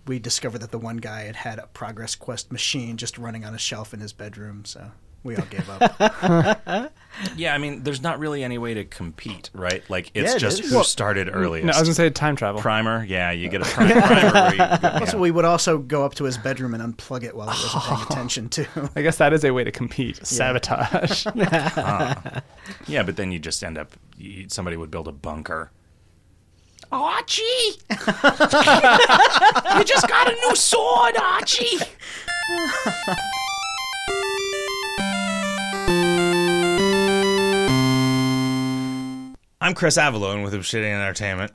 we discovered that the one guy had a Progress Quest machine just running on a shelf in his bedroom, so we all gave up. Yeah, I mean, there's not really any way to compete, right? Like, it's Yeah, it just is. who Well, started earliest. No, I was going to say time travel. Primer, yeah, you get a primer where you go, Also, we would also go up to his bedroom and unplug it while he wasn't paying attention, too. I guess that is a way to compete. Sabotage. Yeah, but then you just end up, somebody would build a bunker. Archie! You just got a new sword, Archie! I'm Chris Avalone with Obsidian Entertainment.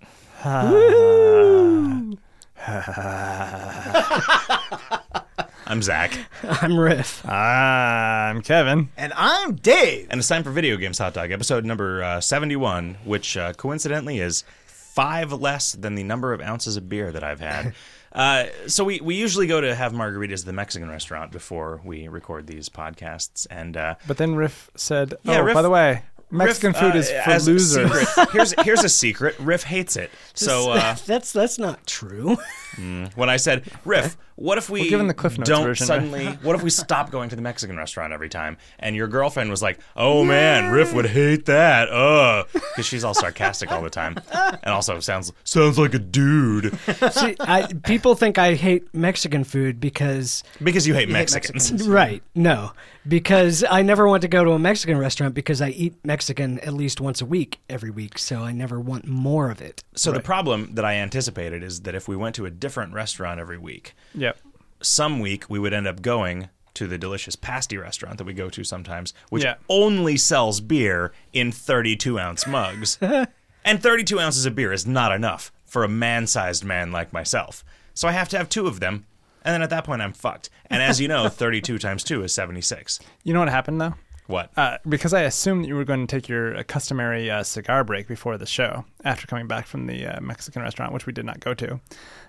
I'm Zach. I'm Riff. I'm Kevin. And I'm Dave. And it's time for Video Games Hot Dog, episode number 71, which coincidentally is 5 less than the number of ounces of beer that I've had. So we usually go to have margaritas at the Mexican restaurant before we record these podcasts. And But then Riff said, Riff- by the way, Mexican food is for as a losers. secret, here's a secret. Riff hates it. So That's not true. when I said, Riff, what if we We're giving the Cliff Notes don't version, suddenly, what if we stop going to the Mexican restaurant every time? And your girlfriend was like, oh man, Riff would hate that. Because she's all sarcastic all the time. And also sounds like a dude. See, people think I hate Mexican food because... Because you hate Mexicans. Right. No. Because I never want to go to a Mexican restaurant because I eat Mexican at least once a week every week, so I never want more of it. So the problem that I anticipated is that if we went to a different restaurant every week, Yep. some week we would end up going to the delicious pasty restaurant that we go to sometimes, which Yeah. only sells beer in 32-ounce mugs. And 32 ounces of beer is not enough for a man-sized man like myself. So I have to have 2 of them, and then at that point I'm fucked. And as you know, 32 times 2 is 76. You know what happened, though? What? Because I assumed that you were going to take your customary cigar break before the show after coming back from the Mexican restaurant, which we did not go to.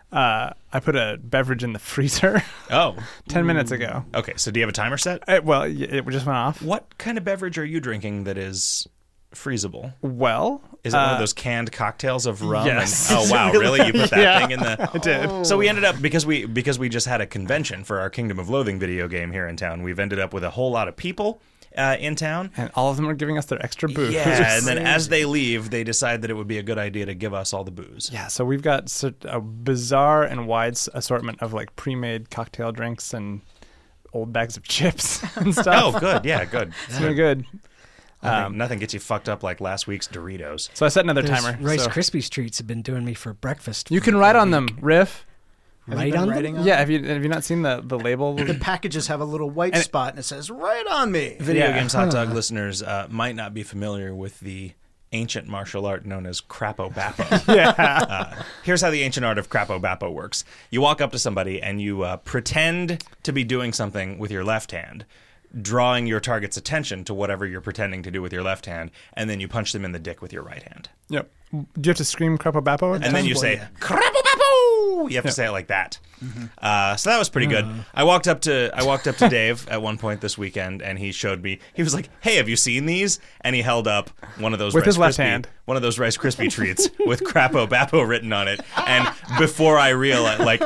I put a beverage in the freezer Oh. 10 minutes ago. Okay, so do you have a timer set? It just went off. What kind of beverage are you drinking that is freezable? Well, Is it one of those canned cocktails of rum? yes. And, oh wow, really? You put that Yeah. thing in the? I did. So we ended up because we just had a convention for our Kingdom of Loathing video game here in town. We've ended up with a whole lot of people in town. And all of them are giving us their extra booze. Yeah, and then as they leave, they decide that it would be a good idea to give us all the booze. Yeah, so we've got a bizarre and wide assortment of like pre-made cocktail drinks and old bags of chips and stuff. Oh, good. Yeah, good. It's been good. Nothing gets you fucked up like last week's Doritos. So I set another Those timer. Rice so Krispie treats have been doing me for breakfast. you can write on them, Riff. Have you Right been on writing them? on Yeah, have you not seen the label? The packages have a little white spot and it says, right on me. Video Yeah. Games Hot Dog listeners might not be familiar with the ancient martial art known as Crapo Bappo. Yeah. Here's how the ancient art of Crapo Bappo works. You walk up to somebody and you pretend to be doing something with your left hand, drawing your target's attention to whatever you're pretending to do with your left hand, and then you punch them in the dick with your right hand. Yep. Do you have to scream Crapo Bappo? And then you Boy, say, yeah. Crapo Bappo! You have to say it like that. So that was pretty good. I walked up to Dave at one point this weekend, and he showed me. He was like, "Hey, have you seen these?" And he held up one of those With Rice his left Krispie- hand. one of those Rice Krispie treats with Crapo Bappo written on it. And before I realized, like,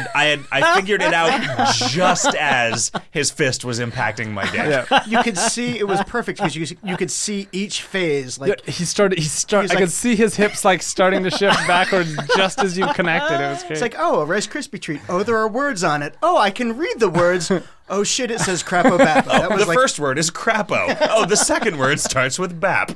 I figured it out just as his fist was impacting my dick. Yeah. You could see it was perfect because you could see each phase. Like, He started. He's I like- could see his hips like starting to shift backwards just as you connected. It was great. it's like, oh, a Rice Krispie treat. Oh, there are words on it. Oh, I can read the words. Oh, shit, it says Crapo Bappo. That was The like, first word is Crapo. Oh, the second word starts with Bap.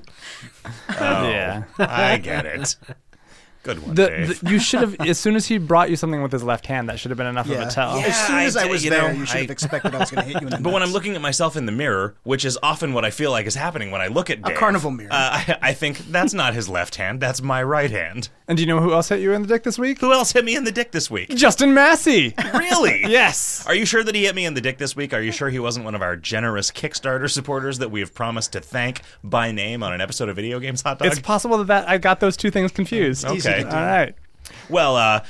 Oh, Yeah. I get it. Good one, Dave. You should have, as soon as he brought you something with his left hand, that should have been enough of yeah. a tell. Yeah. As soon as I was you there, know, you should have expected I was going to hit you in the But when nuts. I'm looking at myself in the mirror, which is often what I feel like is happening when I look at Dave, carnival mirror. I think that's not his left hand, that's my right hand. And do you know who else hit you in the dick this week? Who else hit me in the dick this week? Justin Massey. Really? Yes. Are you sure that he hit me in the dick this week? Are you sure he wasn't one of our generous Kickstarter supporters that we have promised to thank by name on an episode of Video Games Hot Dog? It's possible that I got those two things confused. Okay. easy to do. All right. Well,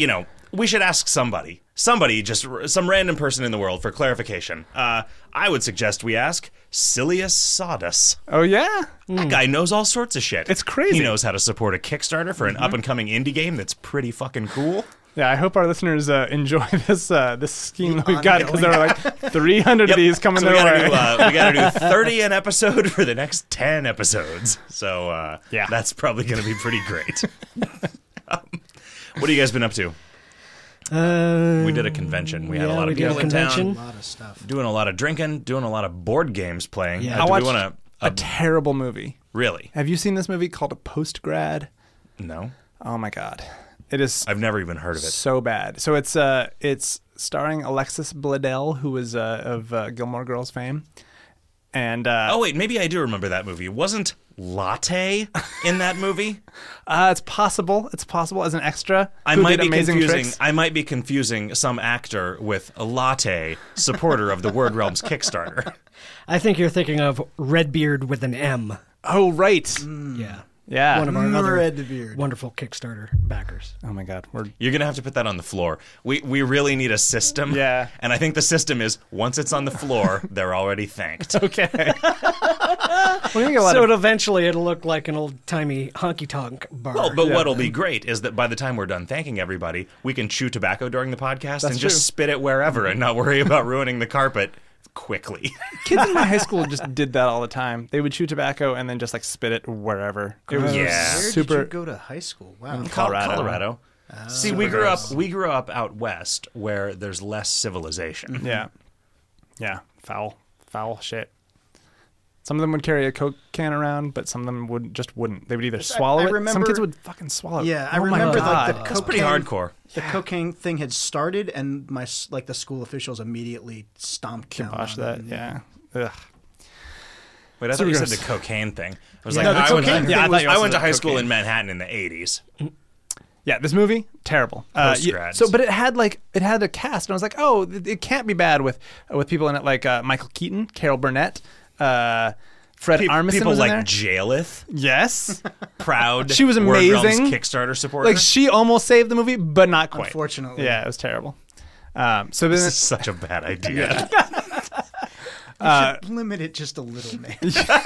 we should ask somebody, just some random person in the world for clarification. I would suggest we ask Silius Sodus. Oh, yeah? That guy knows all sorts of shit. It's crazy. He knows how to support a Kickstarter for an up-and-coming indie game that's pretty fucking cool. Yeah, I hope our listeners enjoy this scheme that we've got, because there are like 300 of these coming So their way. we got to do 30 an episode for the next 10 episodes. So Yeah. that's probably going to be pretty great. What have you guys been up to? We did a convention. We had a lot of we did people a in convention. A lot of stuff. doing a lot of drinking, doing a lot of board games playing. Yeah. Do I we watched want a terrible movie. really? Have you seen this movie called Postgrad? No, Oh my god, it is I've never even heard of it. so bad. So it's starring Alexis Bledel, who was of Gilmore Girls fame, and Oh wait, maybe I do remember that movie. Wasn't Latte in that movie? it's possible. It's possible as an extra. I who might did be amazing confusing. tricks. I might be confusing some actor with a Latte, supporter of the Word Realms Kickstarter. I think you're thinking of Redbeard with an M. Oh right, Yeah. yeah. One of our other Redbeard. wonderful Kickstarter backers. Oh my god, we're You're gonna have to put that on the floor. We really need a system. Yeah. And I think the system is once it's on the floor, they're already thanked. okay. What do you think a lot So of eventually it'll look like an old-timey honky-tonk bar. Well, but Yeah. what'll be great is that by the time we're done thanking everybody, we can chew tobacco during the podcast and That's just true. spit it wherever and not worry about ruining the carpet quickly. kids in my high school just did that all the time? They would chew tobacco and then just like spit it wherever. It was Yeah. Where super. did you go to high school? Wow. Colorado. See, we grew up out west where there's less civilization. Yeah. Yeah. Foul shit. Some of them would carry a Coke can around, but some of them wouldn't. They would either swallow I it. Some remember- kids would fucking swallow it. Yeah, I Oh my remember God. like the That's pretty cocaine, hardcore. the cocaine thing had started, and the school officials immediately stomped down Kibosh on that. it. Yeah. Ugh. Wait, I So thought you said gross. the cocaine thing. I was Yeah, like, the I went, cocaine thing I was- thought you I went to also high said school cocaine. in Manhattan in the 80s. Yeah, this movie terrible. Post-grads. But it had a cast, and I was like, oh, it can't be bad with people in it like Michael Keaton, Carol Burnett, Fred Armisen People was in like there. Jalith, Yes, proud. She was Word Realms amazing. Kickstarter supporter. like she almost saved the movie, but not quite. Unfortunately. Yeah, it was terrible. So this then is such a bad idea. You should limit it just a little, man.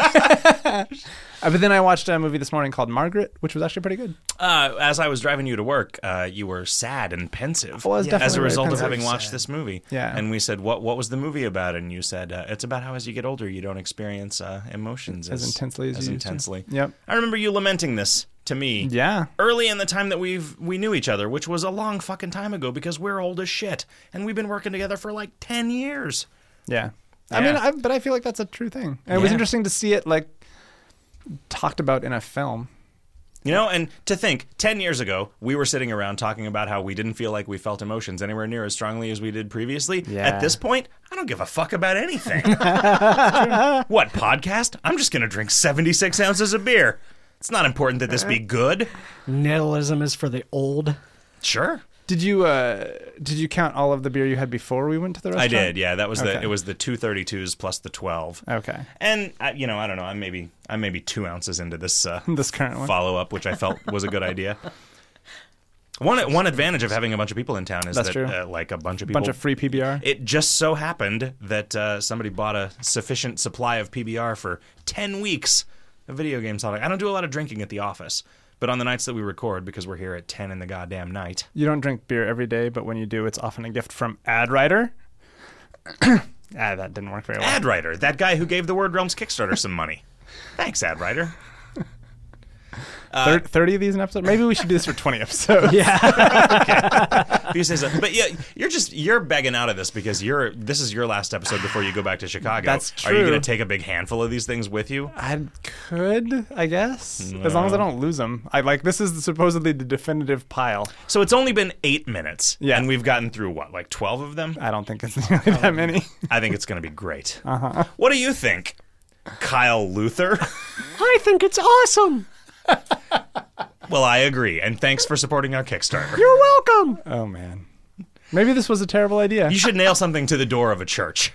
but then I watched a movie this morning called Margaret, which was actually pretty good. As I was driving you to work, you were sad and pensive I was Yeah. definitely as a very result of pensive. having watched Sad. this movie. Yeah. And we said, what was the movie about? And you said, it's about how as you get older, you don't experience emotions As intensely as you used to. intensely. Yep. I remember you lamenting this to me. Yeah. Early in the time that we knew each other, which was a long fucking time ago because we're old as shit. And we've been working together for like 10 years. Yeah. I Yeah. mean, but I feel like that's a true thing. And it was Yeah. interesting to see it like talked about in a film. You know, and to think, 10 years ago, we were sitting around talking about how we didn't feel like we felt emotions anywhere near as strongly as we did previously. Yeah. At this point, I don't give a fuck about anything. What, podcast? I'm just going to drink 76 ounces of beer. It's not important that this be good. Nihilism is for the old. Sure. Did you count all of the beer you had before we went to the I restaurant? did, yeah. That was Okay. it was the 232s plus the 12. Okay. And, I don't know, I'm maybe 2 ounces into this This current one. follow-up, which I felt was a good idea. One advantage of having a bunch of people in town is That's that, true. like a bunch of A people... bunch of free PBR. It just so happened that somebody bought a sufficient supply of PBR for 10 weeks of video games. I don't do a lot of drinking at the office, but on the nights that we record, because we're here at 10 in the goddamn night. You don't drink beer every day, but when you do, it's often a gift from Ad Writer. That didn't work very well. Ad Writer, that guy who gave the Word Realms Kickstarter some money. Thanks, Ad Writer. 30 of these an episode? Maybe we should do this for 20 episodes. If you say so. But yeah, you're begging out of this because this is your last episode before you go back to Chicago. That's Are you true. going to take a big handful of these things with you? I could, I guess. As long as I don't lose them. This is supposedly the definitive pile. So it's only been 8 minutes, Yeah. and we've gotten through, what, like 12 of them? I don't think it's nearly that many. I think it's going to be great. What do you think, Kyle Luther? I think it's awesome. Well, I agree, and thanks for supporting our Kickstarter. You're welcome. Oh, man. Maybe this was a terrible idea. You should nail something to the door of a church.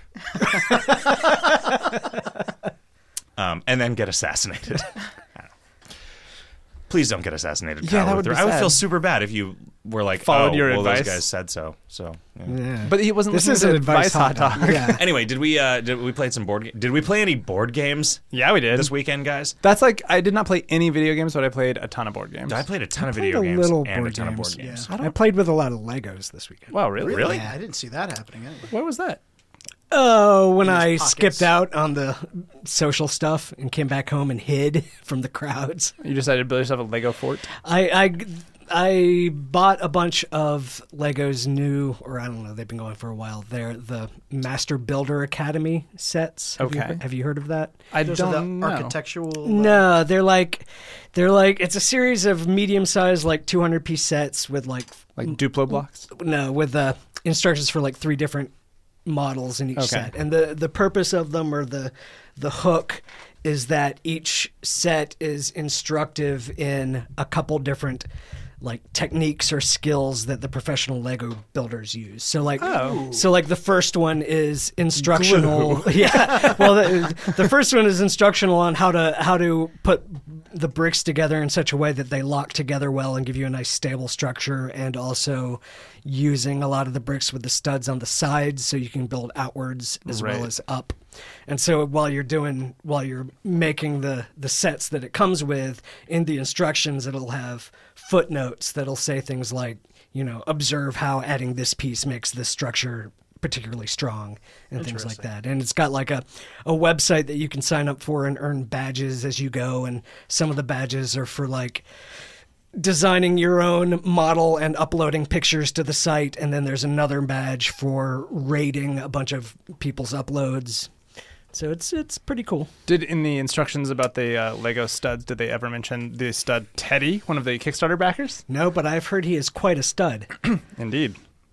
And then get assassinated. Please don't get assassinated, Yeah, Kyle that would Ruther. be I would sad. feel super bad if you were like, Followed your well, those advice. guys said so. So, yeah. Yeah. But he wasn't This listening is to an advice hot dog. Yeah. Anyway, did we play some board? Did we play any board games Yeah, we did. this weekend, guys? That's like I did not play any video games, but I played a ton of board games. I played a ton of Played video a games little and a board ton of games, board games. yeah. I played with a lot of Legos this weekend. Wow, really? Really? Yeah, I didn't see that happening anyway. What was that? Oh, when I pockets. skipped out on the social stuff and came back home and hid from the crowds. You decided to build yourself a Lego fort? I bought a bunch of Legos new, or I don't know, they've been going for a while. They're the Master Builder Academy sets. Okay. Have you heard of that? I Those are don't the know. architectural. No, they're like it's a series of medium-sized, like 200-piece sets with like Duplo blocks? with instructions for like 3 different models in each Okay. set. And the purpose of them, or the hook, is that each set is instructive in a couple different like techniques or skills that the professional Lego builders use. So like the first one is instructional. Yeah. Well, the first one is instructional on how to put the bricks together in such a way that they lock together well and give you a nice stable structure, and also using a lot of the bricks with the studs on the sides so you can build outwards as well Right. as up. And so while you're making the sets that it comes with, in the instructions it'll have footnotes that'll say things like, observe how adding this piece makes this structure particularly strong and things like that. And it's got like a website that you can sign up for and earn badges as you go, and some of the badges are for like designing your own model and uploading pictures to the site, and then there's another badge for rating a bunch of people's uploads. So it's pretty cool. Did in the instructions about the Lego studs, did they ever mention the stud Teddy, one of the Kickstarter backers? No, but I've heard he is quite a stud. Indeed.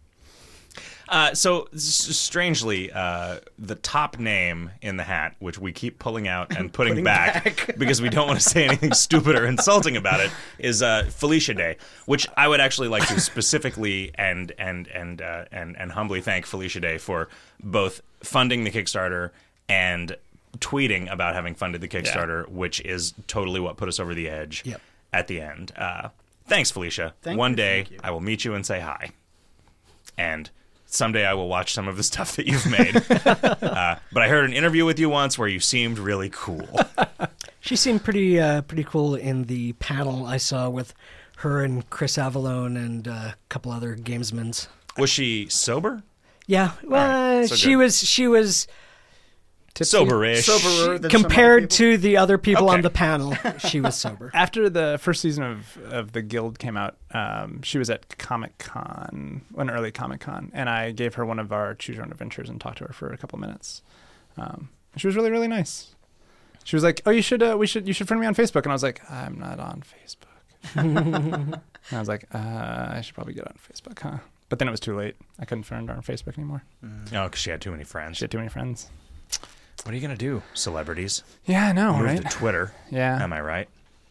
Strangely, the top name in the hat, which we keep pulling out and putting back because we don't want to say anything stupid or insulting about it, is Felicia Day, which I would actually like to specifically and humbly thank Felicia Day for both funding the Kickstarter and tweeting about having funded the Kickstarter, which is totally what put us over the edge at the end. Thanks, Felicia. One day I will meet you and say hi. And someday I will watch some of the stuff that you've made. But I heard an interview with you once where you seemed really cool. She seemed pretty cool in the panel I saw with her and Chris Avalone and a couple other gamesmans. Was she sober? Yeah, well, right, so she was Soberish. Soberer than compared to the other people Okay. on the panel. She was sober. After the first season of the Guild came out, she was at Comic-Con, an early Comic-Con, and I gave her one of our Choose Your Own Adventures and talked to her for a couple minutes. She was really, really nice. She was like, "Oh, you should friend me on Facebook," and I was like, "I'm not on Facebook." And I was like, "I should probably get on Facebook, huh?" But then it was too late. I couldn't friend her on Facebook anymore. No, because she had too many friends. She had too many friends. What are you going to do, celebrities? Yeah, I know, Move right? to Twitter. Yeah. Am I right?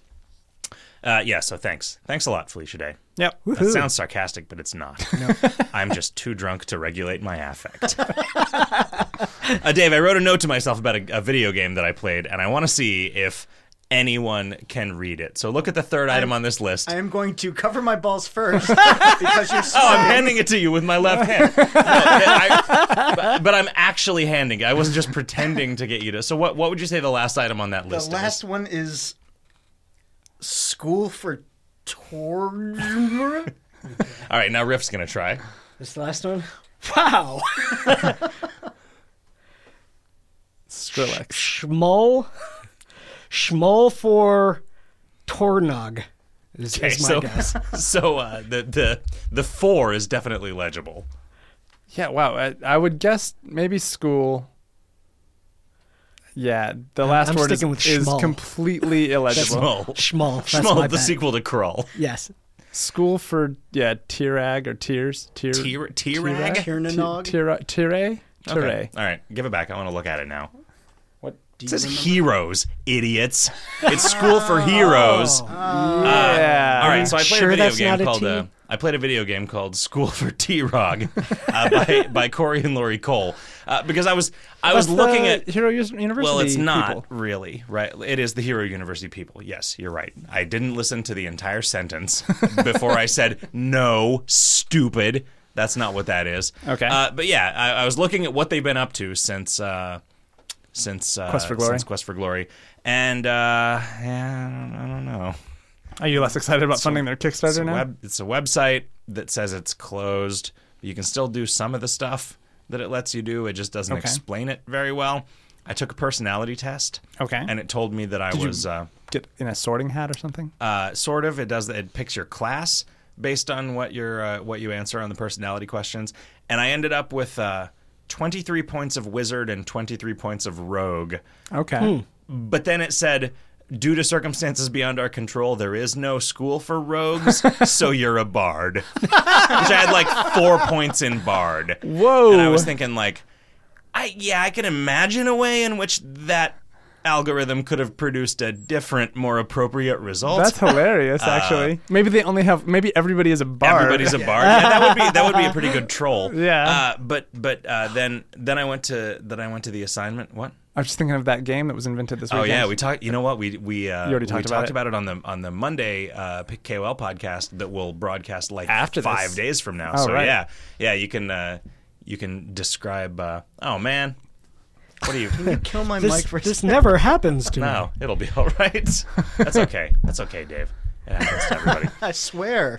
Yeah, so thanks. Thanks a lot, Felicia Day. Yep. That sounds sarcastic, but it's not. I'm just too drunk to regulate my affect. Dave, I wrote a note to myself about a video game that I played, and I want to see if anyone can read it. So look at the third item on this list. I am going to cover my balls first because you're Oh, I'm handing it to you with my left hand. No, but I'm actually handing it. I wasn't just pretending to get you to. So what would you say the last item on that The list last is? one is School for Tor. All right, now Riff's going to try. This last one? Wow. Skrillex. Schmoll for Tornog is my so guess. so the 4 is definitely legible. Yeah, wow. I would guess maybe school. Yeah, the last I'm word is sticking with schmull. completely illegible. Schmull. Schmoll. That's my the bet. sequel to Krull. Yes. School for Tirag or Tears. T-Rag? Tiernanog? Tire. Okay. All right, give it back. I want to look at it now. What? It says heroes, idiots. It's School for Heroes. Yeah. All right, so I played Sure a video that's game not a called T? I played a video game called School for T-Rog by Corey and Lori Cole because I was looking at Hero University. well, it's not people. really, right? It is the Hero University people. Yes, you're right. I didn't listen to the entire sentence before I said, no, stupid. That's not what that is. Okay. But yeah, I was looking at what they've been up to since Quest for Glory. Since Quest for Glory. And, yeah, I don't know. Are you less excited about funding their Kickstarter now? It's a website that says it's closed. You can still do some of the stuff that it lets you do. It just doesn't Okay. explain it very well. I took a personality test. Okay. And it told me that I was Get in a sorting hat or something? sort of. It picks your class based on what you answer on the personality questions. And I ended up with 23 points of wizard and 23 points of rogue. Okay. But then it said, due to circumstances beyond our control, there is no school for rogues, so you're a bard. Which I had like 4 points in bard. Whoa. And I was thinking like, I can imagine a way in which that algorithm could have produced a different, more appropriate result. That's hilarious, actually. Maybe everybody is a bard. Everybody's a bard. Yeah, that would be a pretty good troll. Yeah. But then I went to the assignment. What? I was just thinking of that game that was invented this Oh weekend. yeah, we talked. You know what? We already talked about it on the Monday KOL podcast that will broadcast like After this. 5 days from now. Oh, so right. yeah, you can describe. Oh man, what are you? Can you kill my mic for a This second? never happens to me. No, it'll be all right. That's okay. That's okay, Dave. It happens to everybody. I swear.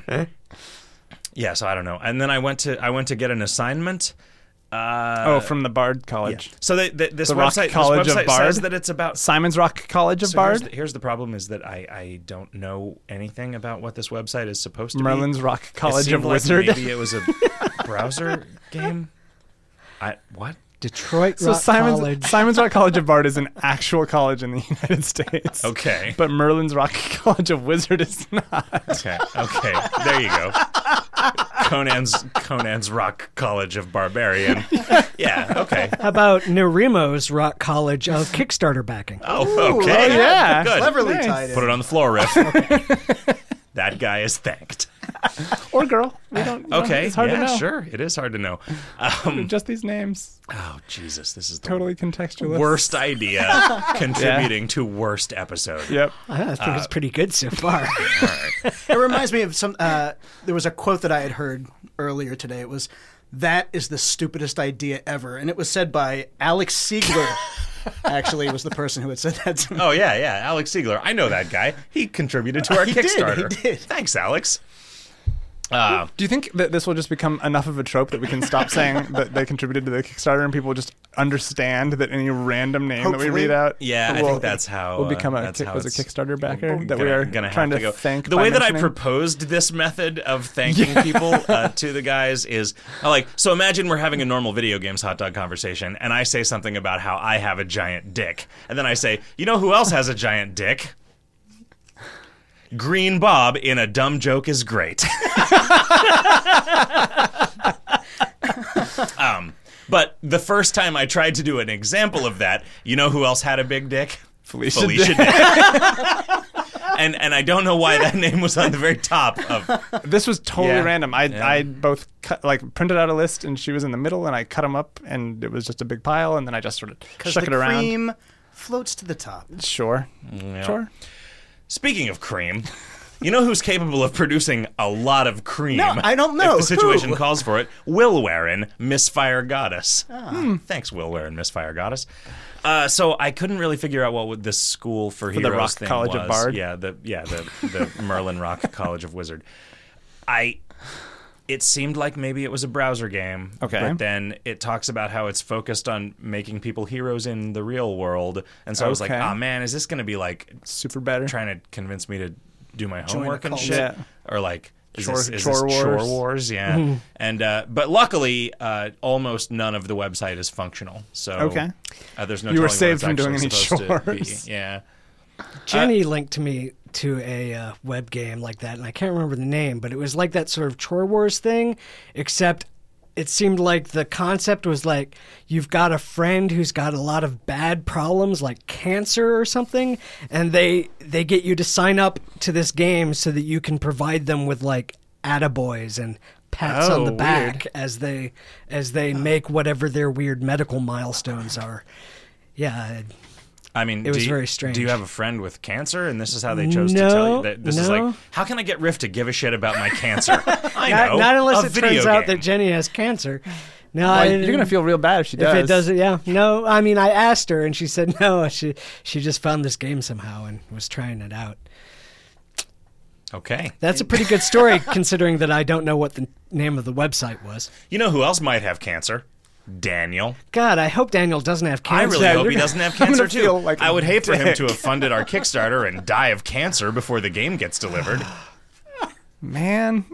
Yeah, so I don't know. And then I went to get an assignment. From the Bard College. So this The Rock website, College this of website Bard? says that it's about. Simon's Rock College of So Bard? here's the problem: is that I don't know anything about what this website is supposed to be. Merlin's Rock It College seemed of like Wizard. Maybe it was a browser game. What? Detroit So Rock College. Simon's Rock College of Bard is an actual college in the United States. Okay. But Merlin's Rock College of Wizard is not. Okay. There you go. Conan's Rock College of Barbarian. Yeah. Okay. How about Nerimo's Rock College of Kickstarter backing? Oh, okay. oh, yeah. Good. Cleverly Nice. tied in. Put it on the floor, Riff. That guy is thanked. Or girl. We don't. Okay. It's hard yeah, to know. Sure. It is hard to know. Just these names. Oh, Jesus. This is the Totally contextualist. worst idea contributing to worst episode. Yep. I think it's pretty good so far. It reminds me of some. There was a quote that I had heard earlier today. It was, "That is the stupidest idea ever," and it was said by Alex Siegler. Actually, was the person who had said that to me. Oh, yeah. Alex Siegler. I know that guy. He contributed to our He did, Kickstarter. he did. Thanks, Alex. Do you think that this will just become enough of a trope that we can stop saying that they contributed to the Kickstarter and people will just understand that any random name that Hopefully. we read out Yeah, I will, think that's how will become that's how was a it's Kickstarter backer that gonna- we are gonna have trying to go. thank The by way that I mentioning? proposed this method of thanking people to the guys is so imagine we're having a normal video games hot dog conversation and I say something about how I have a giant dick. And then I say, you know who else has a giant dick? Green Bob in A Dumb Joke is Great. But the first time I tried to do an example of that, you know who else had a big dick? Felicia Dick. And I don't know why that name was on the very top of. This was totally Yeah. random. I both printed out a list and she was in the middle and I cut them up and it was just a big pile and then I just sort of Because shook the it around. cream floats to the top. Sure. Sure. Speaking of cream, you know who's capable of producing a lot of cream? No, I don't know. If the situation Who? calls for it. Will Warren, Misfire Goddess. Thanks, Will Warren, Misfire Goddess. So I couldn't really figure out what this School for the Heroes Rock thing College was. of Bard? Yeah, the Merlin Rock College of Wizard. It seemed like maybe it was a browser game. Okay. But then it talks about how it's focused on making people heroes in the real world. And so I was like, Okay. oh man, is this going to be like Super better. trying to convince me to do my Join homework a and cult. shit? Yeah. Or like, is Chore- this chore Chore wars. Wars? Yeah. And but luckily, almost none of the website is functional. So Okay. There's no You were telling what saved it's from doing actually any supposed to be. chores. Yeah. Jenny linked me to a web game like that, and I can't remember the name, but it was like that sort of Chore Wars thing, except it seemed like the concept was like you've got a friend who's got a lot of bad problems like cancer or something, and they get you to sign up to this game so that you can provide them with like attaboys and pats on the back as they make whatever their weird medical milestones are. Yeah. I mean, it was very strange. Do you have a friend with cancer, and this is how they chose to tell you that this is like, how can I get Riff to give a shit about my cancer? I know. Not unless a it video turns out game. that Jenny has cancer. No, Well, you're going to feel real bad if she does. If it doesn't, yeah. No, I mean, I asked her, and she said no. She just found this game somehow and was trying it out. Okay. That's a pretty good story, considering that I don't know what the name of the website was. You know who else might have cancer? Daniel. God, I hope Daniel doesn't have cancer. I really hope he doesn't have cancer, too. feel like I would a hate for him dick. to have funded our Kickstarter and die of cancer before the game gets delivered. Man.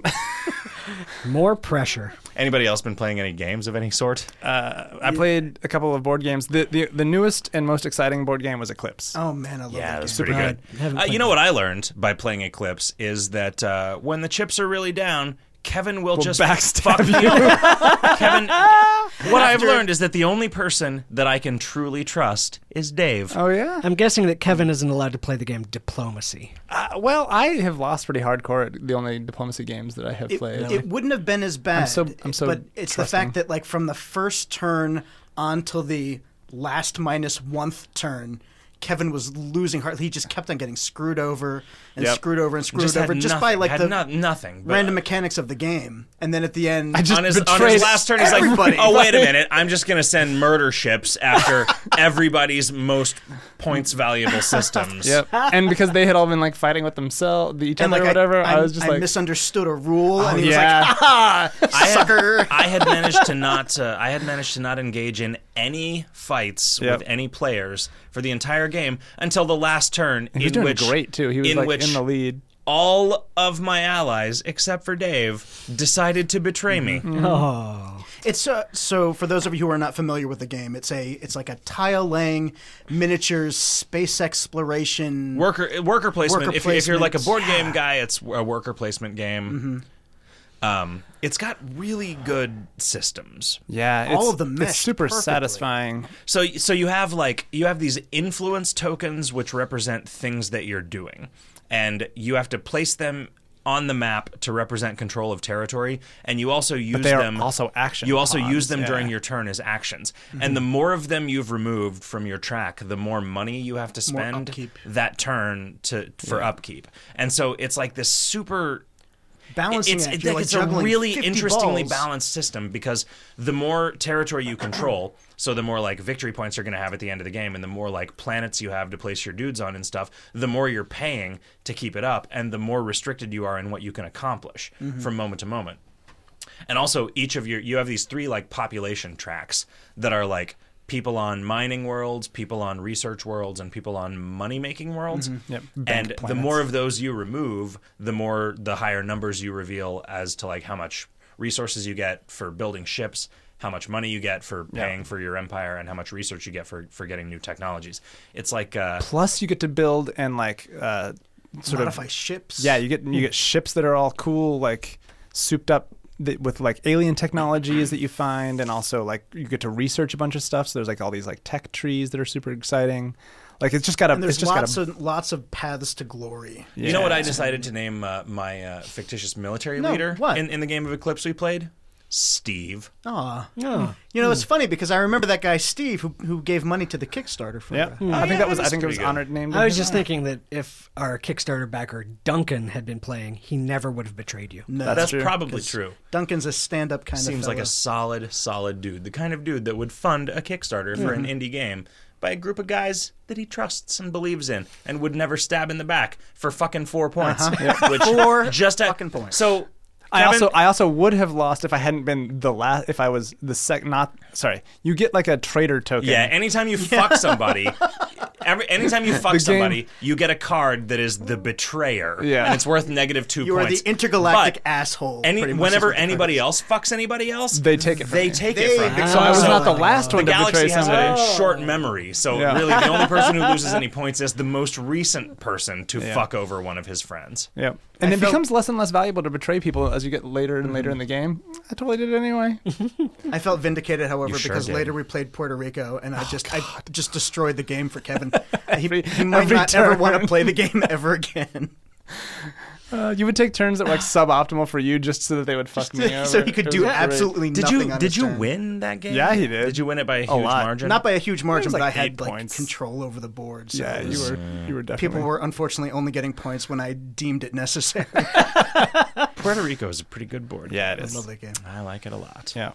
More pressure. Anybody else been playing any games of any sort? I played a couple of board games. The newest and most exciting board game was Eclipse. Oh man, I love Yeah, that it was game. pretty good. haven't played You know what I learned by playing Eclipse is that when the chips are really down, Kevin will just backstab fuck you. Kevin, what I've learned is that the only person that I can truly trust is Dave. Oh, yeah? I'm guessing that Kevin isn't allowed to play the game Diplomacy. Well, I have lost pretty hardcore at the only diplomacy games that I have played. It wouldn't have been as bad. I'm so but it's trusting. the fact that like from the first turn onto the last -1th turn, Kevin was losing heart. He just kept on getting screwed over and Yep. screwed over and screwed Just over had just nothing- by like had the nothing. But, random mechanics of the game. And then at the end, I just on his betrayed last turn, he's everybody. like, "Oh, wait a minute! I'm just gonna send murder ships after everybody's most points valuable systems." Yep. And because they had all been like fighting with themselves, each and other like or whatever, I was just I like, misunderstood a rule, and he was yeah. like, "Ah, sucker!" I had managed to not engage in any fights Yep. with any players for the entire game until the last turn, he was in doing which great too. He was in like which in the lead. all of my allies, except for Dave, decided to betray me. Oh. It's so for those of you who are not familiar with the game, it's like a tile laying miniatures space exploration Worker placement. Worker If you're like a placement. board game guy, it's a worker placement game. It's got really good systems. Yeah, All of them It's meshed super perfectly. satisfying. So you have these influence tokens which represent things that you're doing, and you have to place them on the map to represent control of territory, and you also use they are them also action You also pawns, use them yeah. during your turn as actions, and the more of them you've removed from your track, the more money you have to spend upkeep. that turn for upkeep. And so it's like this super. balancing It's, act. You're like it's a juggling really 50 interestingly balls. balanced system because the more territory you control, so the more like victory points you're going to have at the end of the game, and the more like planets you have to place your dudes on and stuff, the more you're paying to keep it up, and the more restricted you are in what you can accomplish from moment to moment. And also, each of you have these 3 like population tracks that are like people on mining worlds, people on research worlds, and people on money-making worlds. Yep. And Bank the planets. more of those you remove, the higher numbers you reveal as to like how much resources you get for building ships, how much money you get for paying for your empire, and how much research you get for getting new technologies. It's like Plus, you get to build and like sort modify of ships. yeah, you get ships that are all cool, like souped up with like alien technologies that you find, and also like you get to research a bunch of stuff. So there's like all these like tech trees that are super exciting. Like it's just got And there's lots of paths to glory. You know what I decided to name my fictitious military leader what? in the game of Eclipse we played? Steve. Aw. Oh. You know, it's funny because I remember that guy Steve who gave money to the Kickstarter for Yeah, it. I think that it was pretty good. honored named. I was just thinking that if our Kickstarter backer Duncan had been playing, he never would have betrayed you. No, That's true. probably true. Duncan's a stand-up kind Seems of like fellow. a solid dude. The kind of dude that would fund a Kickstarter for an indie game by a group of guys that he trusts and believes in, and would never stab in the back for fucking 4 points. Which 4 just fucking points. So I also would have lost if I hadn't been the last. If I was the second, not sorry. You get like a traitor token. yeah, anytime you fuck somebody, Anytime you fuck The game- somebody, you get a card that is the betrayer. Yeah. And it's worth -2 You are points. the intergalactic But asshole. pretty much is whenever what the card anybody is. else fucks anybody else, They take it from They you. take They- it from you. because So I was Oh. not the last The one to galaxy betray has somebody. a short memory, so Yeah. really the only person who loses any points is the most recent person to Yeah. fuck over one of his friends. Yep. And I it felt- becomes less and less valuable to betray people as you get later and later in the game. I totally did it anyway. I felt vindicated, however, You sure because did. later we played Puerto Rico, and I just destroyed the game for Kevin. Every- he might every not ever want to turn. play the game ever again. You would take turns that were like suboptimal for you just so that they would fuck me over. So he could It do was great. absolutely Did nothing you on did his you turn. win that game? Yeah, he did. Did you win it by a huge lot. margin? Not by a huge margin, like but I had 8 like points. control over the board. So Yeah, it you was- were definitely. People were unfortunately only getting points when I deemed it necessary. Puerto Rico is a pretty good board. Yeah, it I is. love that game. I like it a lot. Yeah.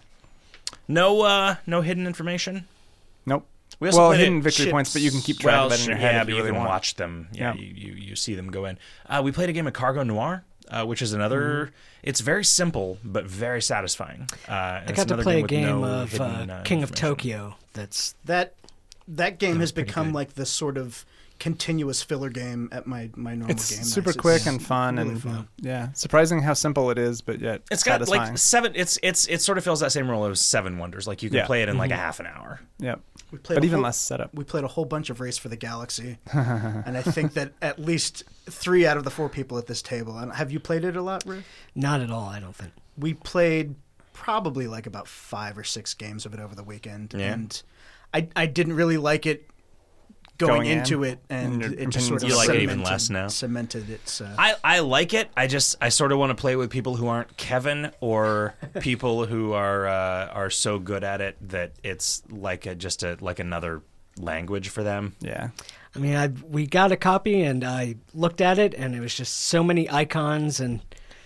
No hidden information. Nope. We also Well, played hidden it- victory shit. points, but you can keep track Well, of it in your head. yeah, if but you really can want. watch them. Yeah, Yeah. you see them go in. We played a game of Cargo Noir, which is another. It's very simple but very satisfying. I got to play a game of King of Tokyo. That's That game has pretty become good. like the sort of continuous filler game at my normal It's game. super nights. quick It's and fun, really and fun. yeah, surprising how simple it is, but yet It's got satisfying. like 7. It sort of fills that same role as Seven Wonders. Like you can Yeah. play it in like a half an hour. Yep. We played But a even whole- less setup. We played a whole bunch of Race for the Galaxy, and I think that at least 3 out of the 4 people at this table. And have you played it a lot, Rick? not at all, I don't think. We played probably like about 5 or 6 games of it over the weekend, Yeah. and I didn't really like it going Going in, into it, and and your it just sort of You like it even cemented- less now? Cemented its. I like it. I sort of want to play with people who aren't Kevin or people who are so good at it that it's like like another language for them. Yeah. I mean, we got a copy, and I looked at it, and it was just so many icons, and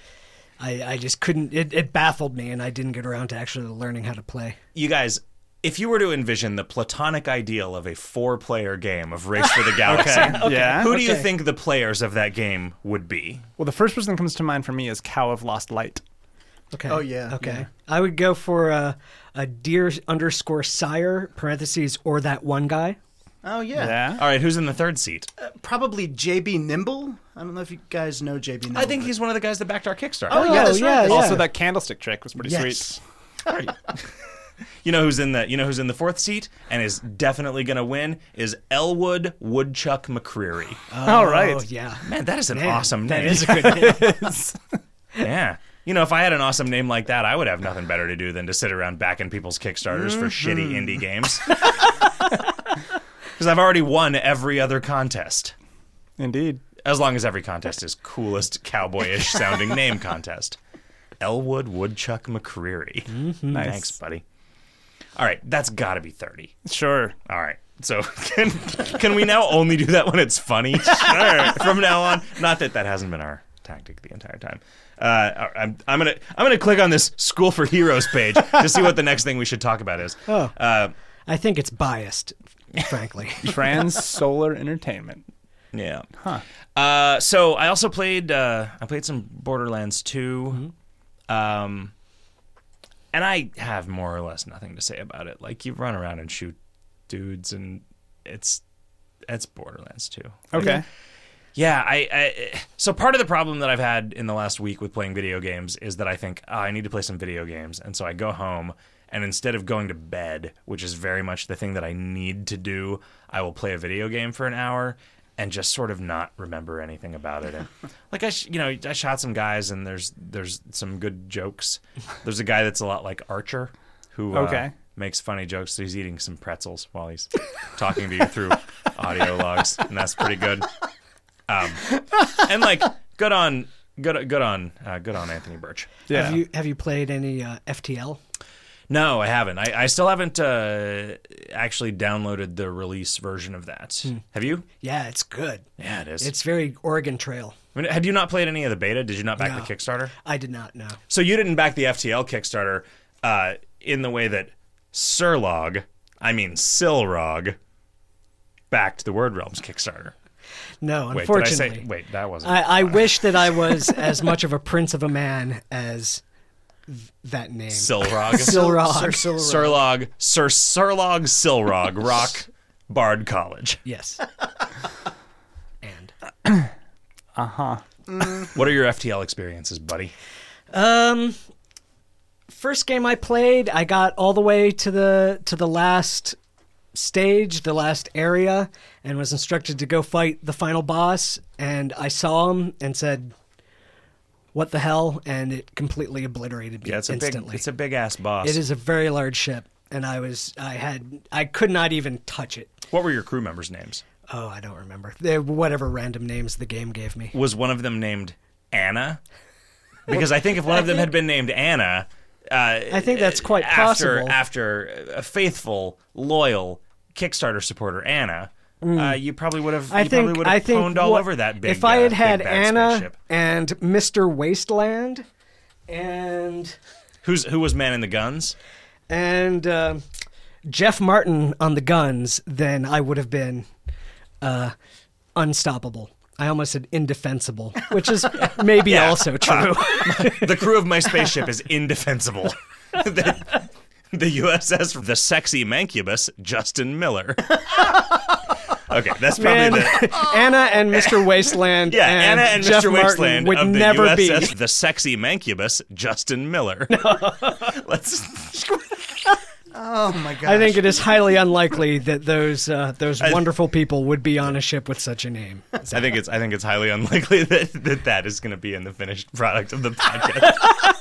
I just couldn't. It baffled me, and I didn't get around to actually learning how to play. You guys, if you were to envision the platonic ideal of a 4-player game of Race for the Galaxy, Okay. Yeah. who do you Okay. think the players of that game would be? Well, the first person that comes to mind for me is Cow of Lost Light. Okay. Oh, yeah, Okay. yeah. I would go for a deer_sire parentheses or that one guy. Oh yeah. All right, who's in the third seat? Probably JB Nimble. I don't know if you guys know JB Nimble. I think but- he's one of the guys that backed our Kickstarter. Oh yeah, that's right. yeah. Also, that candlestick trick was pretty Yes. sweet. You know who's in the fourth seat and is definitely going to win is Elwood Woodchuck McCreary. All right. Oh, yeah. Man, that is an Man, awesome name. That is a good name. Yeah. You know, if I had an awesome name like that, I would have nothing better to do than to sit around backing people's Kickstarters for shitty indie games. Because I've already won every other contest. Indeed. As long as every contest is coolest cowboyish sounding name contest. Elwood Woodchuck McCreary. Nice. Thanks, buddy. All right, that's got to be 30. Sure. All right. So can we now only do that when it's funny? Sure. From now on, not that hasn't been our tactic the entire time. I'm gonna click on this School for Heroes page to see what the next thing we should talk about is. Oh. I think it's biased, frankly. Trans Solar Entertainment. Yeah. Huh. So I also played some Borderlands 2. And I have more or less nothing to say about it. Like, you run around and shoot dudes, and it's Borderlands 2. Okay. Yeah, so part of the problem that I've had in the last week with playing video games is that I think, I need to play some video games. And so I go home, and instead of going to bed, which is very much the thing that I need to do, I will play a video game for an hour and just sort of not remember anything about it. And, like, I shot some guys, and there's some good jokes. There's a guy that's a lot like Archer, who Okay. makes funny jokes. So he's eating some pretzels while he's talking to you through audio logs, and that's pretty good. And like, good on Anthony Birch. Yeah. Have you played any FTL? No, I haven't. I still haven't actually downloaded the release version of that. Have you? Yeah, it's good. Yeah, it is. It's very Oregon Trail. I mean, had you not played any of the beta? Did you not back No. the Kickstarter? I did not know. So you didn't back the FTL Kickstarter in the way that Silrog backed the Word Realms Kickstarter. No, Wait, unfortunately. did I say? Wait, that wasn't. I wish that I was as much of a prince of a man as that name. Silrog. Silrog. Sir Silrog. Sir Surlog Silrog Rock Bard College. Yes. And What are your FTL experiences, buddy? first game I played, I got all the way to the last stage, the last area, and was instructed to go fight the final boss. And I saw him and said, "What the hell?" And it completely obliterated me instantly. It's a big ass boss. It is a very large ship, and I could not even touch it. What were your crew members' names? Oh, I don't remember. They're whatever random names the game gave me. Was one of them named Anna? Because I think if one of them had been named Anna, I think that's quite possible. After a faithful, loyal Kickstarter supporter, Anna, you probably would have pwned all over that big. If I had big bad Anna spaceship. and Mr. Wasteland, and Who was man in the guns? Jeff Martin on the guns, then I would have been unstoppable. I almost said indefensible, which is maybe also true. The crew of my spaceship is indefensible. The USS the Sexy Mancubus, Justin Miller. Okay, that's probably Anna and Mr. Wasteland. Yeah, and Anna and Jeff Mr. Martin Wasteland would of the never USS be. the Sexy Mancubus, Justin Miller. Let's. Oh my god! I think it is highly unlikely that those wonderful people would be on a ship with such a name. I think it's highly unlikely that is going to be in the finished product of the podcast.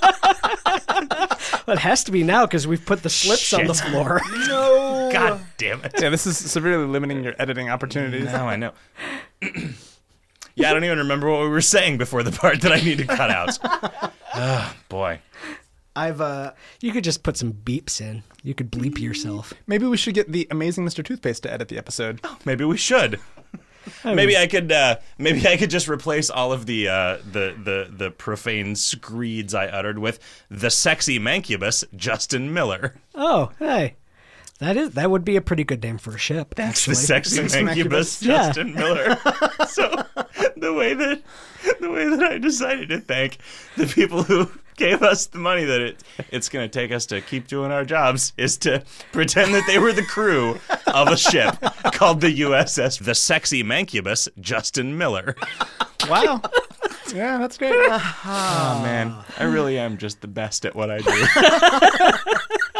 Well, it has to be now because we've put the slips on the Shit. floor. no. God damn it! Yeah, this is severely limiting your editing opportunities. Now I know. Yeah, I don't even remember what we were saying before the part that I need to cut out. Oh, boy. You could just put some beeps in. You could bleep yourself. Maybe we should get the amazing Mr. Toothpaste to edit the episode. Maybe we should. Maybe I could just replace all of the profane screeds I uttered with the Sexy Mancubus, Justin Miller. Oh, hey. That would be a pretty good name for a ship. That's actually. the Sexy Mancubus, Yeah. Justin Miller. So the way that I decided to thank the people who gave us the money that it's going to take us to keep doing our jobs is to pretend that they were the crew of a ship called the USS the Sexy Mancubus, Justin Miller. Wow. Yeah, that's great. Oh man, I really am just the best at what I do.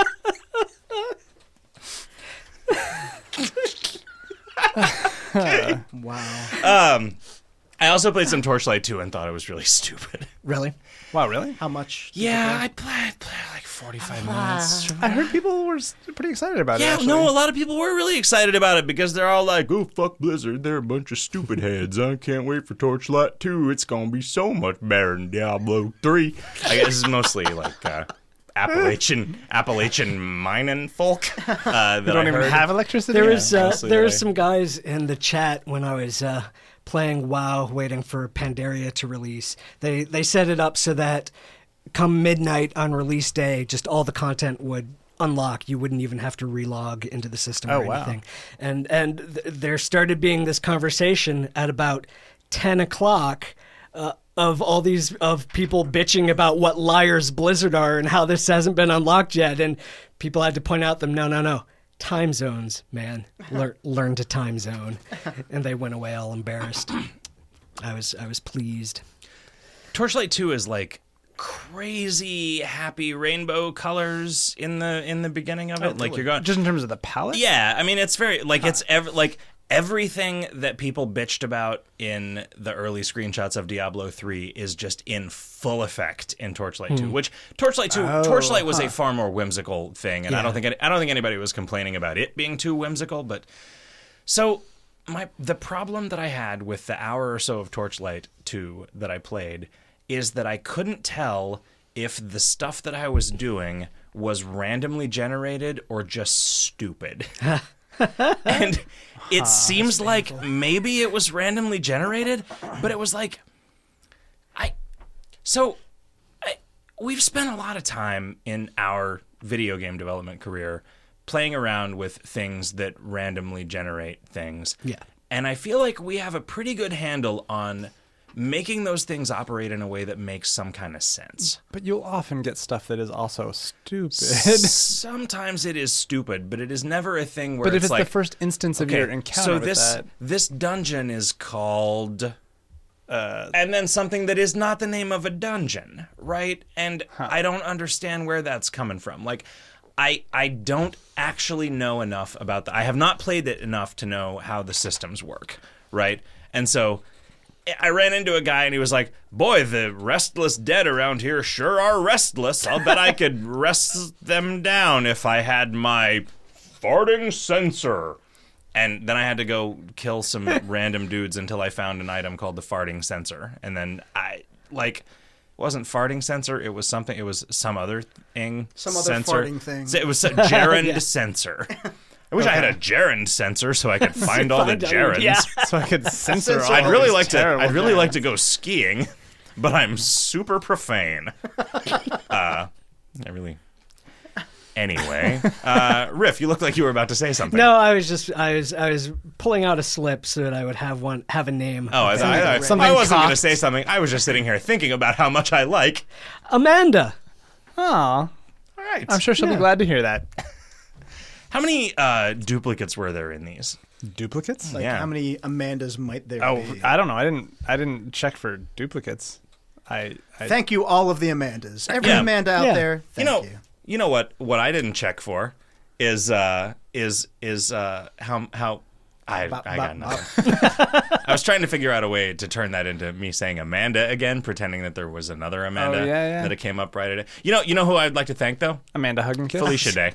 Wow. I also played some Torchlight 2 and thought it was really stupid. Really? Wow, really? How much? Yeah, I played like 45 minutes. I heard people were pretty excited about it. Yeah, actually. no, a lot of people were really excited about it because they're all like, "Oh, fuck Blizzard, they're a bunch of stupid heads. I can't wait for Torchlight 2. It's gonna be so much better than Diablo 3." I guess it's mostly like Appalachian mining folk that They don't I even heard. have electricity. There was mostly there they- was some guys in the chat when I was playing WoW, waiting for Pandaria to release. They set it up so that come midnight on release day, just all the content would unlock. You wouldn't even have to relog into the system or wow. anything. And there started being this conversation at about 10 o'clock. Of all these of people bitching about what liars Blizzard are and how this hasn't been unlocked yet, and people had to point out them no time zones, man, learn to time zone, and they went away all embarrassed. I was pleased. Torchlight 2 is like crazy happy rainbow colors in the beginning of it. Like you're going Just in terms of the palette? Yeah, I mean it's very like it's everything that people bitched about in the early screenshots of Diablo 3 is just in full effect in Torchlight 2. Which Torchlight was a far more whimsical thing, and I don't think anybody was complaining about it being too whimsical. But so the problem that I had with the hour or so of Torchlight 2 that I played is that I couldn't tell if the stuff that I was doing was randomly generated or just stupid. And it seems like maybe it was randomly generated, but it was like we've spent a lot of time in our video game development career playing around with things that randomly generate things. Yeah. And I feel like we have a pretty good handle on making those things operate in a way that makes some kind of sense. But you'll often get stuff that is also stupid. Sometimes it is stupid, but it is never a thing where But if it's it's like, the first instance of your encounter so with this dungeon is called and then something that is not the name of a dungeon, right? And I don't understand where that's coming from. Like, I don't actually know enough about I have not played it enough to know how the systems work, right? And so I ran into a guy and he was like, boy, the restless dead around here sure are restless. I'll bet I could rest them down if I had my farting sensor. And then I had to go kill some random dudes until I found an item called the farting sensor. And then it wasn't farting sensor, it was something, it was some other thing. Some other sensor. farting thing. It was a gerund sensor. I wish I had a gerund sensor so I could find all the gerunds. Yeah. So I could censor all I'd really these like to. terrible I'd really gerunds. like to go skiing, but I'm super profane. I really. Anyway, Riff, you look like you were about to say something. No, I was pulling out a slip so that I would have a name. Oh, I Something wasn't going to cocked. say something. I was just sitting here thinking about how much I like. Amanda. Aw, All right. I'm sure she'll be glad to hear that. How many duplicates were there in these? Duplicates? Like, Yeah. how many Amandas might there Oh, be? I don't know. I didn't check for duplicates. I Thank you, all of the Amandas. Every Yeah. Amanda out Yeah. there, thank you. You know what I didn't check for is how I got nothing. I was trying to figure out a way to turn that into me saying Amanda again, pretending that there was another Amanda yeah. that it came up right at it. You know who I'd like to thank though? Amanda Hug and Kiss. Felicia Day.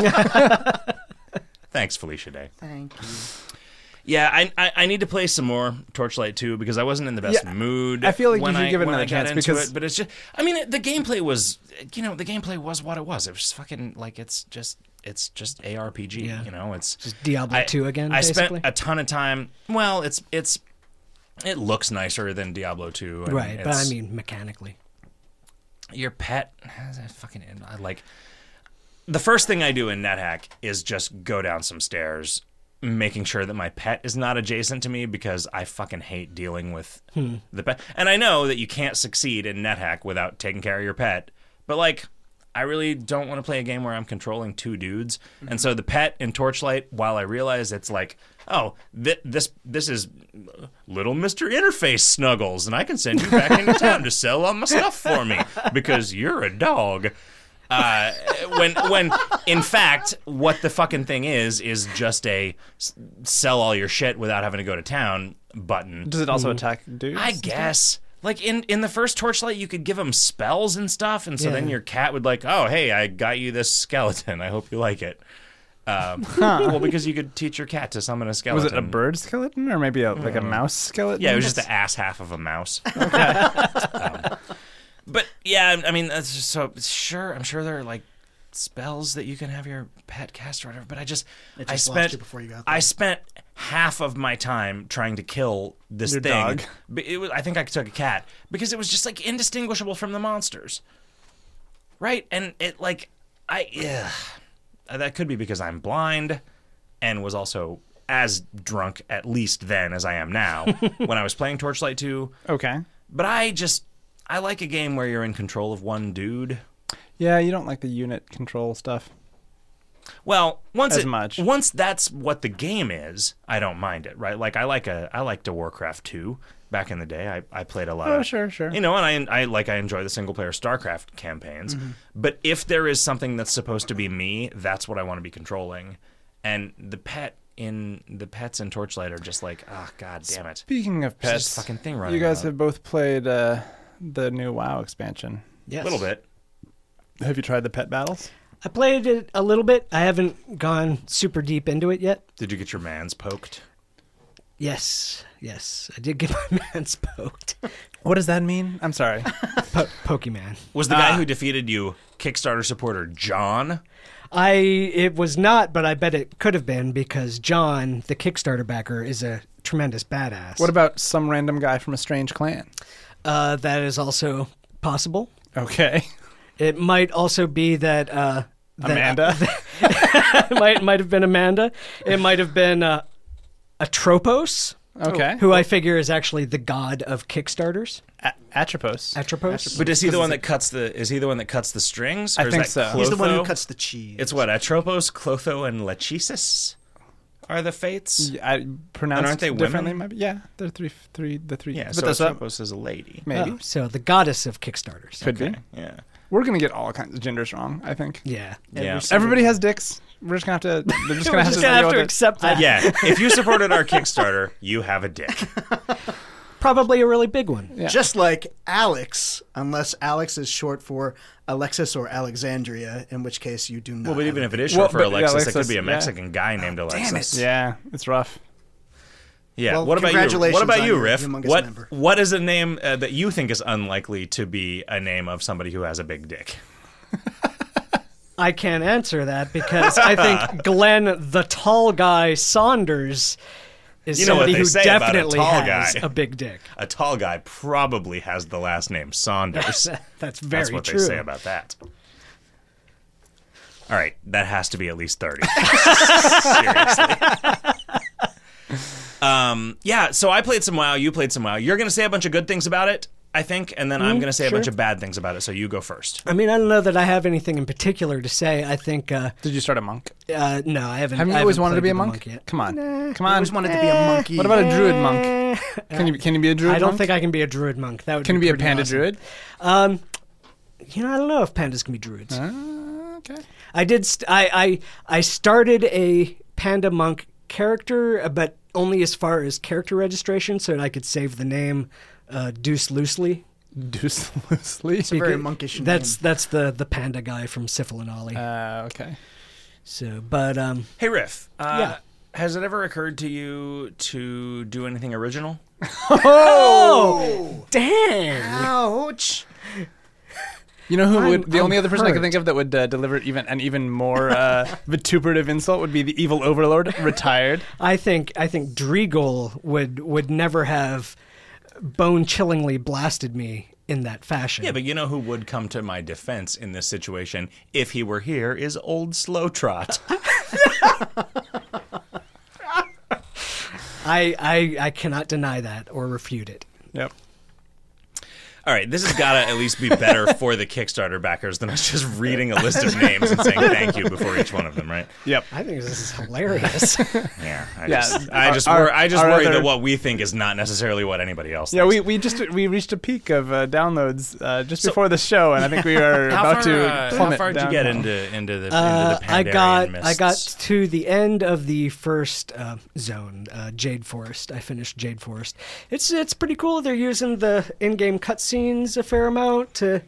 Thanks, Felicia Day. Thank you. Yeah, I need to play some more Torchlight 2 because I wasn't in the best Yeah, mood. I feel like you when should give it when another I got chance into because- it, but it's just, I mean, the gameplay was, what it was. It was just fucking like it's just ARPG. Yeah. You know, it's Just Diablo 2 again, I basically? spent a ton of time. Well, it looks nicer than Diablo 2, and Right, but I it's- mean mechanically. your pet I like the first thing I do in NetHack is just go down some stairs, making sure that my pet is not adjacent to me because I fucking hate dealing with the pet. And I know that you can't succeed in NetHack without taking care of your pet, but like I really don't want to play a game where I'm controlling two dudes. And so the pet in Torchlight, while I realize it's like, oh, this is little Mr. Interface Snuggles, and I can send you back into town to sell all my stuff for me because you're a dog. When in fact what the fucking thing is just a sell all your shit without having to go to town button. Does it also attack dudes? I guess. Like in the first Torchlight, you could give them spells and stuff, and so Yeah. then your cat would like, oh hey, I got you this skeleton. I hope you like it. Well, because you could teach your cat to summon a skeleton. Was it a bird skeleton or maybe like a mouse skeleton? Yeah, it was just the ass half of a mouse. But yeah, I mean, that's just so sure. I'm sure there are like spells that you can have your pet cast or whatever. But I It I just lost spent you before you got I there. spent half of my time trying to kill this Your thing. dog. But I think I took a cat because it was just like indistinguishable from the monsters, right? And it like that could be because I'm blind and was also as drunk at least then as I am now when I was playing Torchlight 2. Okay. But I like a game where you're in control of one dude. Yeah, you don't like the unit control stuff. Well, much. once that's what the game is, I don't mind it, right? Like I liked a Warcraft 2 back in the day. I played a lot Oh, of sure. You know, and I enjoy the single player StarCraft campaigns. But if there is something that's supposed to be me, that's what I want to be controlling. And the pets in Torchlight are just like, oh god damn it. Speaking of There's pets, this fucking thing running you guys around. have both played the new WoW expansion. Yes. A little bit. Have you tried the pet battles? I played it a little bit. I haven't gone super deep into it yet. Did you get your mans poked? Yes. I did get my man's poked. What does that mean? I'm sorry. Pokemon. Was the guy who defeated you Kickstarter supporter John? It was not, but I bet it could have been because John, the Kickstarter backer, is a tremendous badass. What about some random guy from a strange clan? That is also possible. Okay. It might also be that Amanda? it might have been Amanda. It might have been Atropos. Okay. who I figure is actually the god of Kickstarters. Atropos. Atropos. But is he the one that cuts the? Is he the one that cuts the strings? I Or is think that so. He's the one who Clotho? cuts the cheese. It's what Atropos, Clotho, and Lachesis are the fates. I pronounced And aren't they differently. women? Maybe. Yeah, they're the three. Yeah, but so that's Atropos is a lady. maybe So the goddess of Kickstarters. could Okay, be. yeah. We're gonna get all kinds of genders wrong. I think. Yeah. Yeah. Everybody has dicks. We're just gonna have to. They're just We're gonna have just to, gonna have deal to with it. accept that. Yeah, if you supported our Kickstarter, you have a dick. Probably a really big one. Yeah. Just like Alex, unless Alex is short for Alexis or Alexandria, in which case you do not. Well, but have even a if it is Well, short for but, yeah, Alexis, it could Alexis, be a yeah. Mexican guy named Alexis. it. Yeah, it's rough. Yeah. Well, what about you? congratulations What about on you, your Riff? humongous member. What is a name that you think is unlikely to be a name of somebody who has a big dick? I can't answer that because I think Glenn the tall guy Saunders is You know what somebody they who say about a definitely tall has guy. a big dick. A tall guy probably has the last name Saunders. That's very That's what true. they say about that. All right, that has to be at least 30. Seriously. Yeah, so I played some WoW, you played some WoW. You're going to say a bunch of good things about it, I think, and then I'm going to say a bunch sure. of bad things about it, so you go first. I mean, I don't know that I have anything in particular to say. I think Did you start a monk? no, I haven't. Haven't you I always haven't wanted to played be a with monk? yet. Come on, come I on. always wanted to be a monkey. What about a druid monk? Can you be a druid? I don't monk? think I can be a druid monk. That would Can you be a pretty panda awesome. druid? You know, I don't know if pandas can be druids. Okay. I did. I started a panda monk character, but only as far as character registration, so that I could save the name Deuce Loosely. Deuce loosely. It's a very monkish name. That's the panda guy from Sifil and Ollie. Okay. So, but Hey, Riff. Yeah. Has it ever occurred to you to do anything original? oh, dang! Ouch. You know who would? I'm- The only I'm other person I hurt. could think of that would deliver an even more vituperative insult would be the evil overlord, retired. I think Dreagle would never have bone-chillingly blasted me in that fashion. Yeah, but you know who would come to my defense in this situation if he were here is old Slow Trot. I cannot deny that or refute it. Yep. All right, this has got to at least be better for the Kickstarter backers than us just reading a list of names and saying thank you before each one of them, right? Yep. I think this is hilarious. Yeah, Yeah, I just our worry other- that what we think is not necessarily what anybody else Yeah, thinks. we reached a peak of downloads just before the show, and I think we are about to how plummet. far did you get downhill. into the I Pandarian got mists? to the end of the first zone, Jade Forest. I finished Jade Forest. It's pretty cool. They're using the in-game cutscenes a fair amount to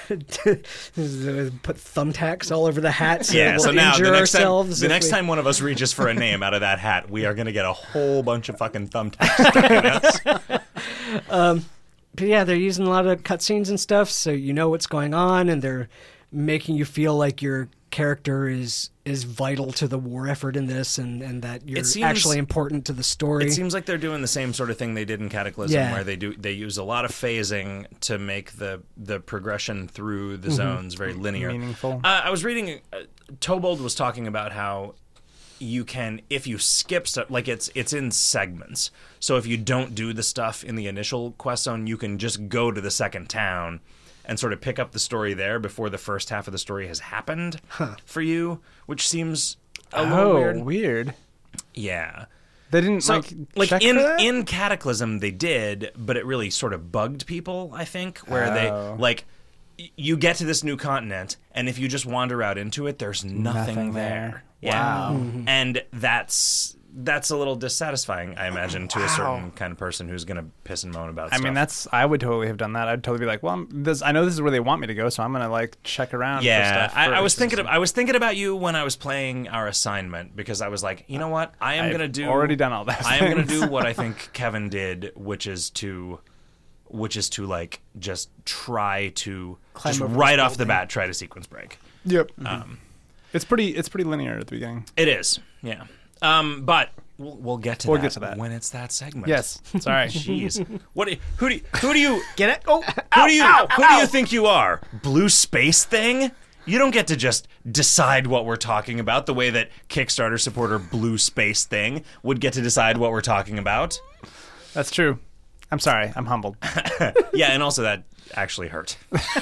put thumbtacks all over the hats. Yeah, we'll so now injure ourselves. the if next we- time one of us reaches for a name out of that hat, we are going to get a whole bunch of fucking thumbtacks stuck in us. But yeah, they're using a lot of cutscenes and stuff, so you know what's going on, and they're making you feel like your character is vital to the war effort in this, and that you're seems- actually important to the story. It seems like they're doing the same sort of thing they did in Cataclysm, Yeah. where they use a lot of phasing to make the progression through Mm-hmm. the zones very linear. Meaningful. I was reading, Tobold was talking about how you can, if you skip stuff, like it's in segments. So if you don't do the stuff in the initial quest zone, you can just go to the second town and sort of pick up the story there before the first half of the story has happened for you, which seems a little weird. Weird. Yeah. They didn't So, like check in for that? in Cataclysm they did, but it really sort of bugged people, I think, where they Oh. like you get to this new continent, and if you just wander out into it, there's nothing, Nothing there. there. Yeah. Wow. And that's a little dissatisfying, I imagine, to a certain kind of person who's going to piss and moan about I stuff. mean, I would totally have done that. I'd totally be like, well, I know this is where they want me to go, so I'm gonna like check around. yeah. for stuff I was first. thinking about you when I was playing our assignment, because I was like, you know what, I am I've going to do already done all that. I am going to do what I think Kevin did, which is to like just try to Climb just over right this off the building. bat try to sequence break. Yep. It's pretty linear at the beginning. It is, yeah. But we'll get to We'll that get to that. when it's that segment. Yes. Sorry. Jeez. Who do you Get it? Oh, who do you think you are? Blue space thing? You don't get to just decide what we're talking about the way that Kickstarter supporter Blue Space Thing would get to decide what we're talking about. That's true. I'm sorry. I'm humbled. Yeah, and also that actually hurt.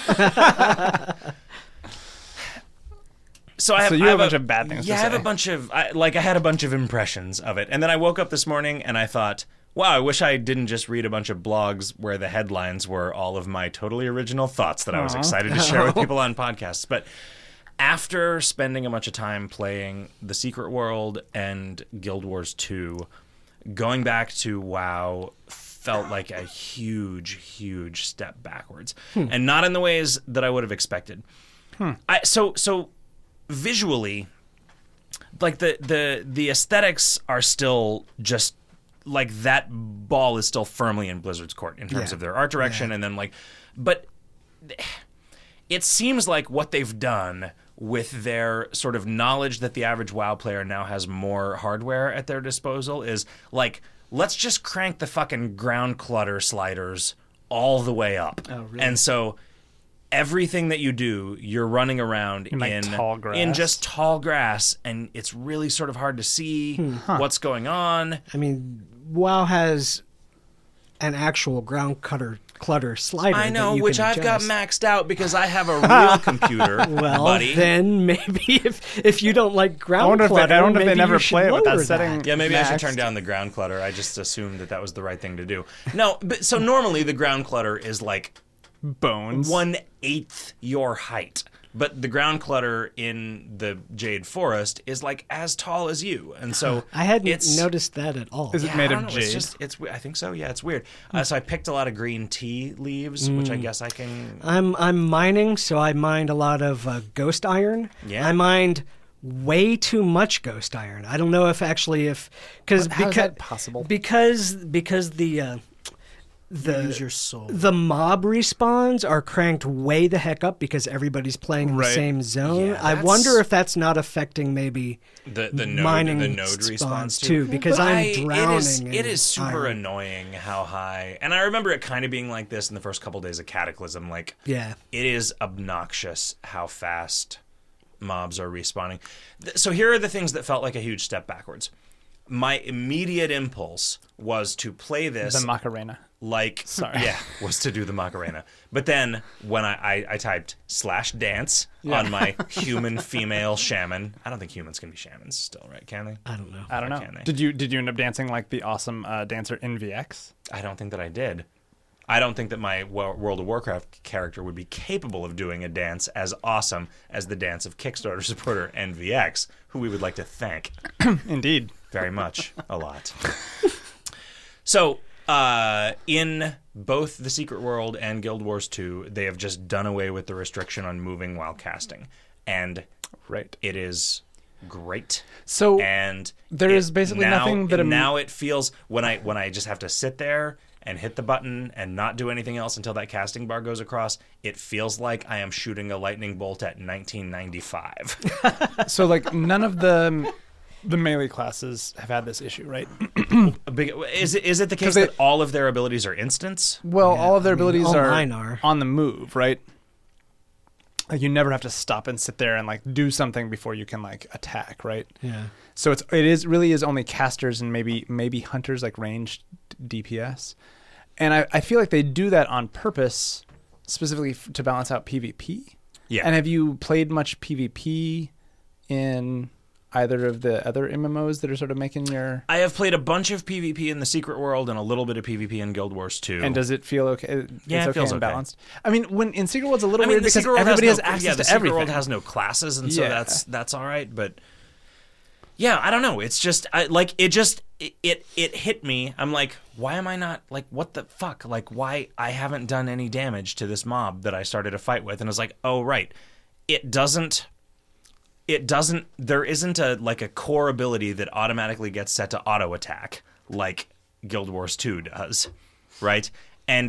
So you have a bunch of bad things to Yeah, I have say. a bunch of I had a bunch of impressions of it, and then I woke up this morning and I thought, wow, I wish I didn't just read a bunch of blogs where the headlines were all of my totally original thoughts that I was excited to share with people on podcasts. But after spending a bunch of time playing The Secret World and Guild Wars 2, going back to WoW felt like a huge step backwards, and not in the ways that I would have expected. So visually, like the aesthetics are still just like that ball is still firmly in Blizzard's court in terms of their art direction, and then but it seems like what they've done with their sort of knowledge that the average WoW player now has more hardware at their disposal is like, let's just crank the fucking ground clutter sliders all the way up. Oh, really? And so everything that you do, you're running around In tall grass? in just tall grass, and it's really sort of hard to see what's going on. I mean, WoW has an actual ground clutter slider. I know, that you which can I've got adjust. maxed out because I have a real computer, Well, buddy. then maybe if you don't like ground I wonder clutter, if they maybe never you should play it with that lower setting. Yeah, maybe I should maxed. turn down the ground clutter. I just assumed that was the right thing to do. No, but so normally the ground clutter is like Bones. 1/8 your height. But the ground clutter in the Jade Forest is like as tall as you. And so I hadn't it's, noticed that at all. Is it yeah, made I of don't know, jade? It's I think so. Yeah, it's weird. So I picked a lot of green tea leaves, which I guess I can. I'm mining, so I mined a lot of ghost iron. Yeah. I mined way too much ghost iron. I don't know if because How is that possible? Because Use your soul. the mob respawns are cranked way the heck up because everybody's playing in the Right. same zone. Yeah, I that's- wonder if that's not affecting maybe The mining node response spawns too. because But I'm drowning. It in is super iron. annoying how high. And I remember it kind of being like this in the first couple days of Cataclysm. Like, Yeah. it is obnoxious how fast mobs are respawning. So here are the things that felt like a huge step backwards. My immediate impulse was to play this The Macarena. like, Sorry. yeah, was to do the Macarena. But then when I typed /dance on my human female shaman, I don't think humans can be shamans still, right? Can they? I don't know. I don't know. Can they? Did you end up dancing like the awesome dancer in VX? I don't think that I did. I don't think that my World of Warcraft character would be capable of doing a dance as awesome as the dance of Kickstarter supporter NVX, who we would like to thank Indeed. very much, a lot. So, in both The Secret World and Guild Wars 2, they have just done away with the restriction on moving while casting. And Right. it is great. So And there is basically now, nothing that now it feels when I just have to sit there and hit the button and not do anything else until that casting bar goes across, it feels like I am shooting a lightning bolt at 1995. so like none of the melee classes have had this issue, right? Is it the case they- that all of their abilities are instants? Well, all of their abilities all are mine are. on the move, right? Like you never have to stop and sit there and like do something before you can like attack, right? Yeah. So it really is only casters and maybe hunters, like ranged DPS. And I feel like they do that on purpose, specifically to balance out PvP. Yeah. And have you played much PvP in either of the other MMOs that are sort of making your... I have played a bunch of PvP in The Secret World and a little bit of PvP in Guild Wars 2. And does it feel okay? Yeah, it's it feels and okay. balanced. I mean, when in Secret World's a little I mean, weird the because Secret World everybody has no, access yeah, the to Secret everything. World has no classes, and so Yeah. that's all right. But yeah, I don't know. It's just it hit me. I'm like, why am I not like what the fuck? Like, why I haven't done any damage to this mob that I started a fight with? And I was like, oh right, it doesn't. There isn't a core ability that automatically gets set to auto attack like Guild Wars 2 does, right? And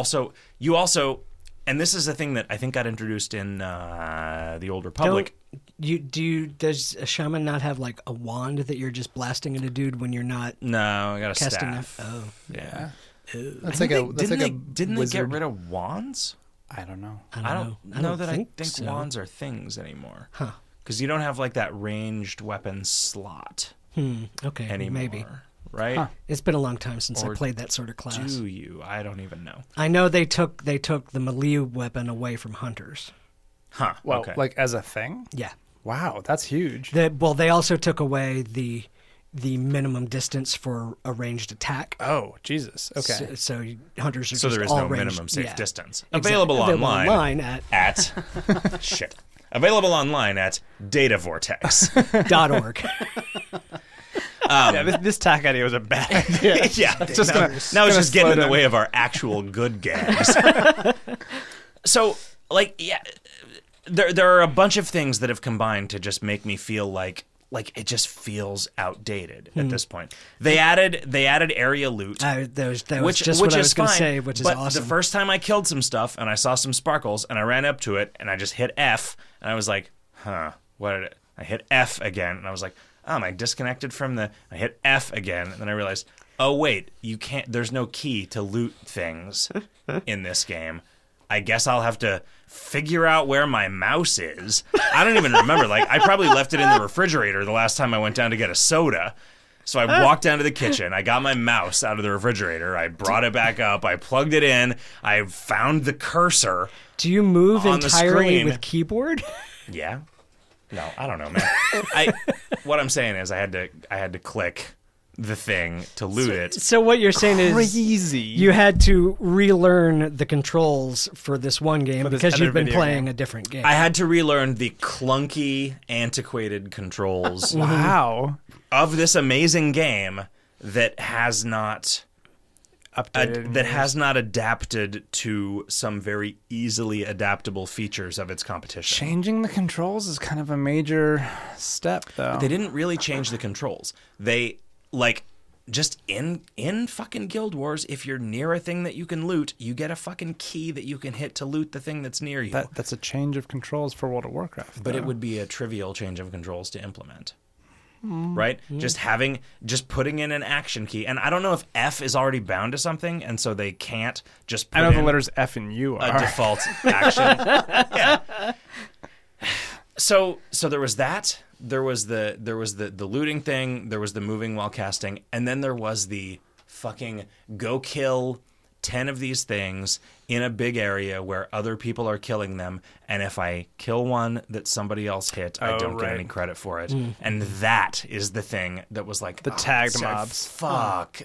and this is a thing that I think got introduced in the Old Republic. Does a shaman not have like a wand that you're just blasting at a dude when you're not No, I got a casting staff. it? Oh. Yeah. That's like a Didn't they get wizard. rid of wands? I don't know. I don't know that I think so. wands are things anymore. Huh. Because you don't have like that ranged weapon slot Okay. anymore. Maybe. Right? Huh. It's been a long time since Or I played that sort of class. Do you? I don't even know. I know they took the melee weapon away from hunters. Huh. Well, okay. like as a thing? Yeah. Wow, that's huge. They also took away the minimum distance for a ranged attack. Oh, Jesus. Okay. So hunters are So just there is all no ranged. minimum safe Yeah. distance. Exactly. Available online at shit. Available online at Data Vortex. .org. Yeah, this tack idea was a bad idea. Yeah. It's just now gonna, it's gonna just getting slow in the down. way of our actual good gags. So, like, yeah, there are a bunch of things that have combined to just make me feel like it just feels outdated at this point. They added area loot. That was which just what I is was going to fine, say, which is but awesome. the first time I killed some stuff and I saw some sparkles and I ran up to it and I just hit F and I was like, what did it? I hit F again and I was like, oh, am I disconnected from the? I hit F again and then I realized, oh wait, you can't. There's no key to loot things in this game. I guess I'll have to figure out where my mouse is. I don't even remember. Like, I probably left it in the refrigerator the last time I went down to get a soda. So I walked down to the kitchen. I got my mouse out of the refrigerator. I brought it back up. I plugged it in. I found the cursor. Do you move on the entirely screen. with keyboard? Yeah. No, I don't know, man. What I'm saying is I had to click the thing to loot it. So what you're saying is Crazy. you had to relearn the controls for this one game this because other you've been video playing game. a different game. I had to relearn the clunky, antiquated controls Wow. of this amazing game that has not Updated. adapted to some very easily adaptable features of its competition. Changing the controls is kind of a major step, though. They didn't really change the controls. They just in fucking Guild Wars, if you're near a thing that you can loot, you get a fucking key that you can hit to loot the thing that's near you. That's a change of controls for World of Warcraft. But though. it would be a trivial change of controls to implement. Right? Just putting in an action key. And I don't know if F is already bound to something, and so they can't just put I know the in letters F and U a are. default action. Yeah. So there was that. There was the looting thing. There was the moving while casting, and then there was the fucking go kill 10 of these things in a big area where other people are killing them, and if I kill one that somebody else hit, I don't get right. any credit for it. And that is the thing that was like The tagged sorry, mobs. Fuck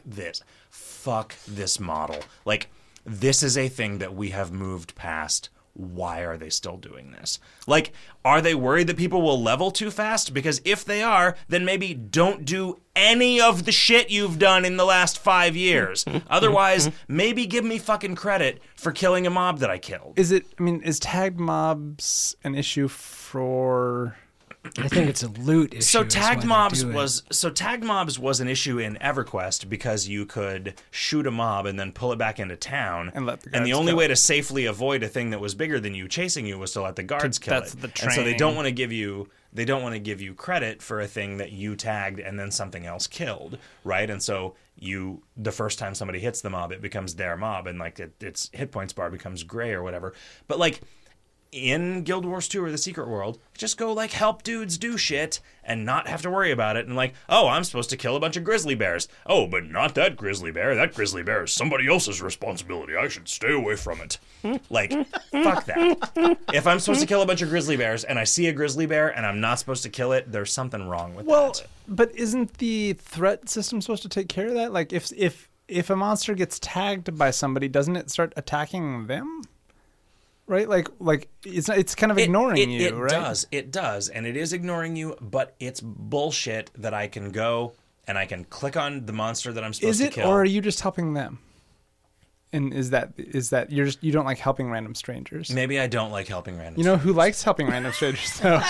this model. Like, this is a thing that we have moved past. Why are they still doing this? Like, are they worried that people will level too fast? Because if they are, then maybe don't do any of the shit you've done in the last 5 years. Otherwise, maybe give me fucking credit for killing a mob that I killed. Is tagged mobs an issue for... I think it's a loot issue. So is tagged why they mobs do it. tagged mobs was an issue in EverQuest because you could shoot a mob and then pull it back into town. And let the the guards only kill way it. to safely avoid a thing that was bigger than you chasing you was to let the guards kill that's it. the And so they training. don't want to give you credit for a thing that you tagged and then something else killed, right? And so the first time somebody hits the mob, it becomes their mob, and like its hit points bar becomes gray or whatever. But like, in Guild Wars 2 or the Secret World, just go like help dudes do shit and not have to worry about it. And like, oh, I'm supposed to kill a bunch of grizzly bears. Oh, but not that grizzly bear. That grizzly bear is somebody else's responsibility. I should stay away from it. Like, fuck that. If I'm supposed to kill a bunch of grizzly bears and I see a grizzly bear and I'm not supposed to kill it, there's something wrong with that. But isn't the threat system supposed to take care of that? Like, if a monster gets tagged by somebody, doesn't it start attacking them? Right, like it's kind of ignoring you, right? It does, and it is ignoring you. But it's bullshit that I can go and I can click on the monster that I'm supposed to kill. Or are you just helping them? And is that you don't like helping random strangers? Maybe I don't like helping random. You know who likes helping random strangers though?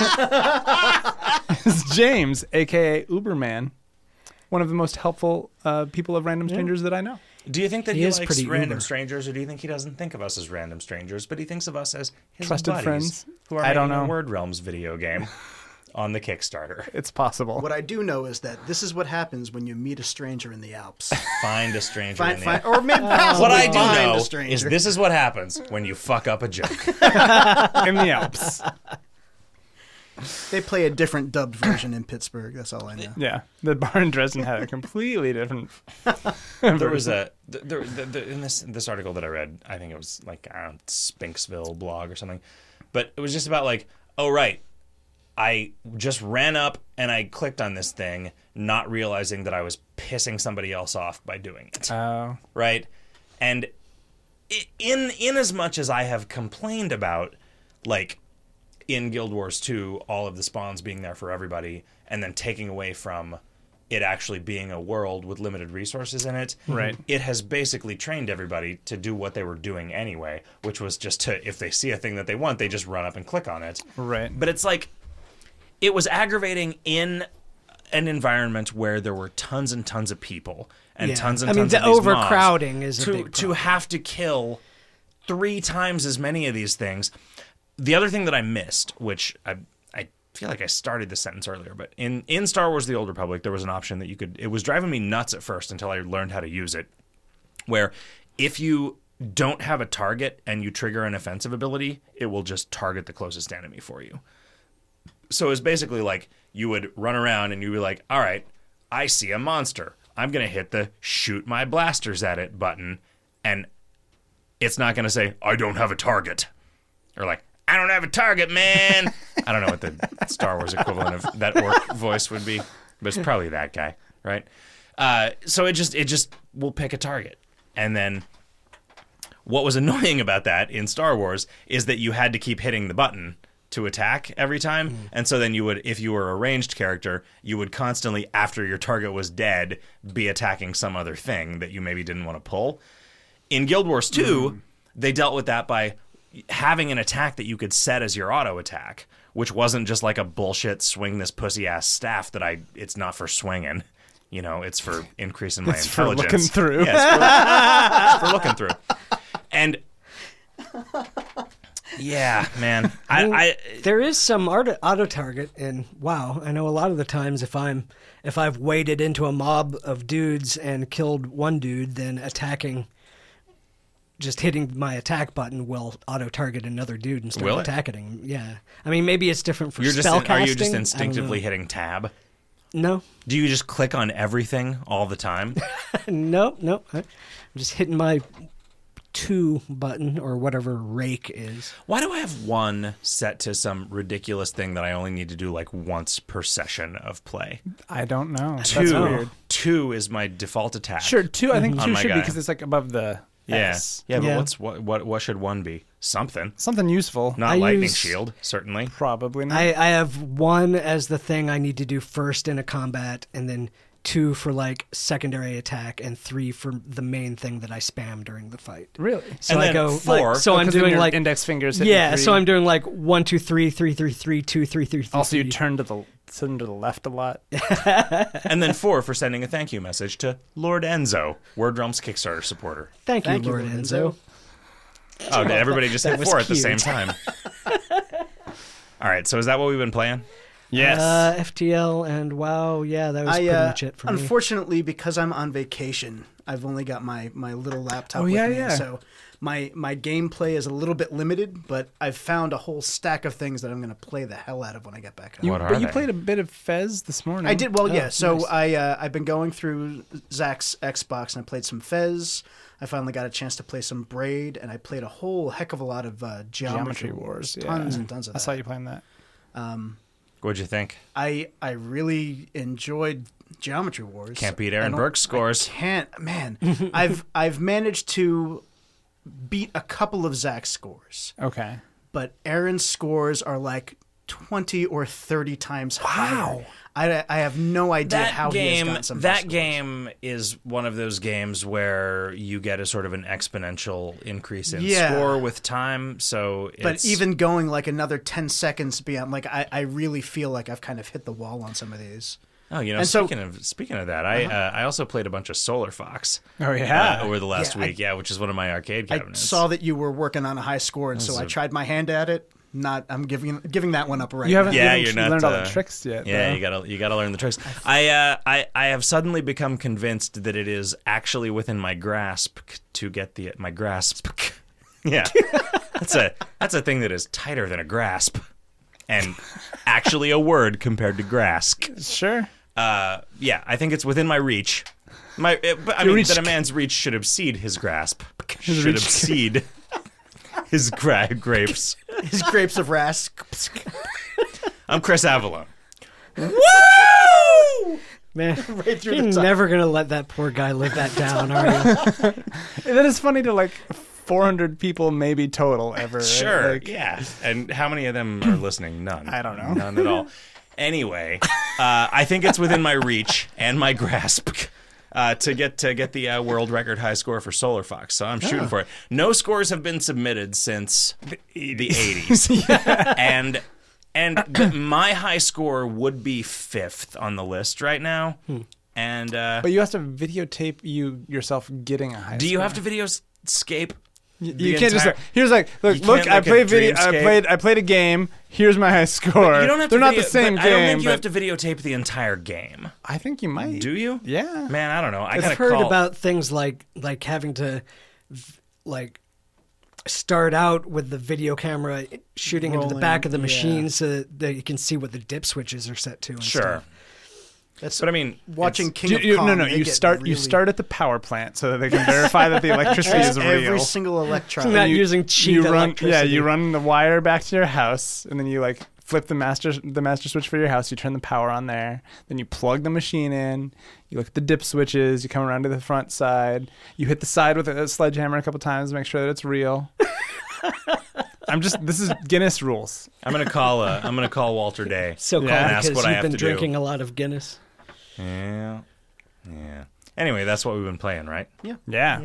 It's James, aka Uberman, one of the most helpful people of random strangers that I know. Do you think that He he is likes pretty random uber. strangers, or do you think he doesn't think of us as random strangers, but he thinks of us as his Trusted buddies friends? who are I don't making know. a Word Realms video game? on the Kickstarter. It's possible. What I do know is that this is what happens when you meet a stranger in the Alps. Find a stranger in the Find, or maybe possibly What I do find know a stranger. is this is what happens when you fuck up a joke. In the Alps. They play a different dubbed version in Pittsburgh. That's all I know. Yeah. The bar in Dresden had a completely different. There was in this article that I read, I think it was like Spinksville blog or something, but it was just about like, oh right, I just ran up and I clicked on this thing, not realizing that I was pissing somebody else off by doing it. Oh. Right? And in as much as I have complained about, like, in Guild Wars 2, all of the spawns being there for everybody, and then taking away from it actually being a world with limited resources in it, Right. it has basically trained everybody to do what they were doing anyway, which was just to, if they see a thing that they want, they just run up and click on it. Right. But it's like, it was aggravating in an environment where there were tons and tons of people and Yeah. tons and I mean, tons the of these overcrowding mobs, is a big to problem. have to kill 3 times as many of these things. The other thing that I missed, which I feel like I started this sentence earlier, but in Star Wars: The Old Republic, there was an option that you could. It was driving me nuts at first until I learned how to use it, where if you don't have a target and you trigger an offensive ability, it will just target the closest enemy for you. So it's basically like you would run around and you'd be like, all right, I see a monster. I'm going to hit the shoot my blasters at it button, and it's not going to say, I don't have a target. Or like, I don't have a target, man. I don't know what the Star Wars equivalent of that orc voice would be, but it's probably that guy, right? So it just will pick a target. And then what was annoying about that in Star Wars is that you had to keep hitting the button to attack every time. And so then you would, if you were a ranged character, you would constantly, after your target was dead, be attacking some other thing that you maybe didn't want to pull. In Guild Wars 2, they dealt with that by having an attack that you could set as your auto attack, which wasn't just like a bullshit swing this pussy ass staff that it's not for swinging. You know, it's for increasing my It's for intelligence. looking through. Yeah, it's for looking through. And yeah, man, I There is some auto target in WoW. I know a lot of the times if I've waded into a mob of dudes and killed one dude, then just hitting my attack button will auto target another dude instead Will of it? attacking him. Yeah, I mean maybe it's different for are you spellcasting. just I don't instinctively know. hitting tab? No, Do you just click on everything all the time? no. I'm just hitting my 2 button or whatever rake is. Why do I have 1 set to some ridiculous thing that I only need to do like once per session of play? I don't know. That's 2, weird. 2 is my default attack. Sure, 2. I think On 2 my should be guy. because it's like above the Yeah. S. Yeah, but Yeah. what should 1 be? Something. Something useful. Not I lightning use- shield, certainly. Probably not. I have 1 as the thing I need to do first in a combat, and then 2 for like secondary attack, and 3 for the main thing that I spam during the fight. Really? So And I then go 4 like, so I'm 'cause then doing your like index fingers. hitting yeah, 3. so I'm doing like 1 2 3 3 3 3 2 3 3 3. Also, you turn to the left a lot. And then 4 for sending a thank you message to Lord Enzo, Word Realms Kickstarter supporter. Thank you, Thank you, Lord Lord Enzo. Oh, did everybody just hit was 4 at the cute. same time? All right, so is that what we've been playing? Yes. FTL and WoW. Yeah, that was pretty much it for me. Unfortunately, because I'm on vacation, I've only got my little laptop Oh, with yeah, me. yeah. So my gameplay is a little bit limited, but I've found a whole stack of things that I'm going to play the hell out of when I get back home. What are but you they? played a bit of Fez this morning. I did well, yeah. Oh, So nice. I've been going through Zach's Xbox and I played some Fez. I finally got a chance to play some Braid, and I played a whole heck of a lot of Geometry Wars. Yeah. Tons and tons of I that. saw you playing that. What'd you think? I really enjoyed Geometry Wars. Can't beat I Aaron don't- Burke's scores. Can't, man. I've managed to beat a couple of Zach's scores, Okay. but Aaron's scores are like 20 or 30 times higher. I have no idea how he has gotten some of those That scores. game is one of those games where you get a sort of an exponential increase in Yeah. score with time. So, But even going like another 10 seconds beyond, like I really feel like I've kind of hit the wall on some of these. oh, you know, and so- speaking of that, I also played a bunch of Solar Fox. Oh, yeah. Over the last Yeah, week, which is one of my arcade I cabinets. saw that you were working on a high score, and so I tried my hand at it. I'm giving that one up right You now. haven't, Yeah, you haven't you're not, learned all the tricks yet. Yeah, though. you gotta learn the tricks. I have suddenly become convinced that it is actually within my grasp to get my grasp. Yeah, that's a thing that is tighter than a grasp, and actually a word compared to grasp. Sure. Yeah, I think it's within my reach. But I mean that a man's reach should exceed his grasp. Should reach- exceed his grapes. His grapes of Rask. I'm Chris Avalon. Man, Right through you're the top. never gonna let that poor guy live that down, are you? That is funny to like 400 people maybe total ever. right? Sure. Like, Yeah. And how many of them are listening? None. I don't know. None at all. Anyway, I think it's within my reach and my grasp to get the world record high score for Solar Fox. So I'm shooting for it. No scores have been submitted since the 80s. And my high score would be 5th on the list right now. And But you have to videotape you yourself getting a high do you score. have to videoscape? You can't just like, here's like look You can't, I like, a played video Dreamscape? I played a game. Here's my high score. You don't have They're to not the same but game. I don't think you but have to videotape the entire game. I think you might. Do you? Yeah. Man, I don't know. I gotta I've heard call. about things like having to start out with the video camera shooting into the Rolling, back of the yeah. machine so that you can see what the dip switches are set to. And Sure. stuff. That's But I mean, watching it's- King of Kong. No. they You get start really- at the power plant so that they can verify that the electricity is every real. single electron. Not using cheap you run, electricity. you run the wire back to your house, and then you like flip the master switch for your house. You turn the power on there. Then you plug the machine in. You look at the dip switches. You come around to the front side. You hit the side with a sledgehammer a couple times to make sure that it's real. This is Guinness rules. I'm gonna call Walter Day. So called Yeah. And ask because what I you've have been to drinking do. a lot of Guinness. Yeah. Anyway, that's what we've been playing, right? Yeah.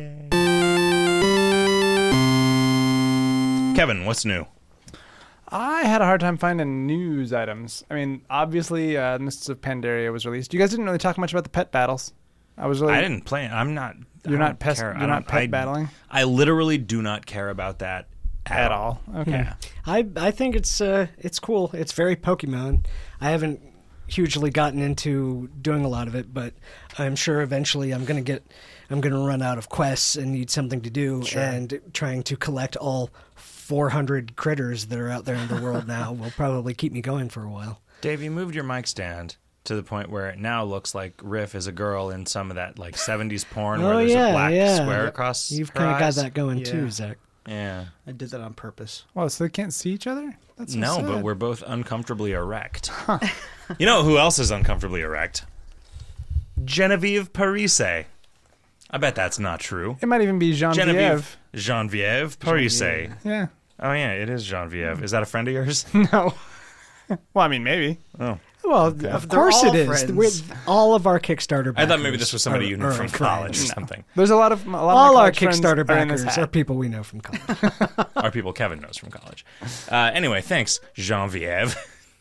Kevin, what's new? I had a hard time finding news items. I mean, obviously, Mists of Pandaria was released. You guys didn't really talk much about the pet battles. I didn't play. I'm not. You're I not don't pest. care. You're not pet battling I literally do not care about that at all. Okay. I think it's cool. It's very Pokemon. I haven't hugely gotten into doing a lot of it, but I'm sure eventually I'm going to run out of quests and need something to do, and trying to collect all 400 critters that are out there in the world now will probably keep me going for a while. Dave, you moved your mic stand to the point where it now looks like Riff is a girl in some of that like 70s porn where there's a black square across You've her kind of got eyes. that going Yeah. too, Zach. Yeah. I did that on purpose. Oh, so they can't see each other? That's so No, sad. but we're both uncomfortably erect. You know who else is uncomfortably erect? Genevieve Parise. I bet that's not true. It might even be Genevieve. Genevieve Parise. Yeah. Oh yeah, it is Genevieve. Is that a friend of yours? No. Well, I mean, maybe. Oh, Well, of They're course all it is. friends. With all of our Kickstarter backers I thought maybe this was somebody you knew are from friends. college or No. something. There's a lot of my All our college friends Kickstarter are in this backers hat. are people we know from college. Are people Kevin knows from college. Anyway, thanks, Genevieve.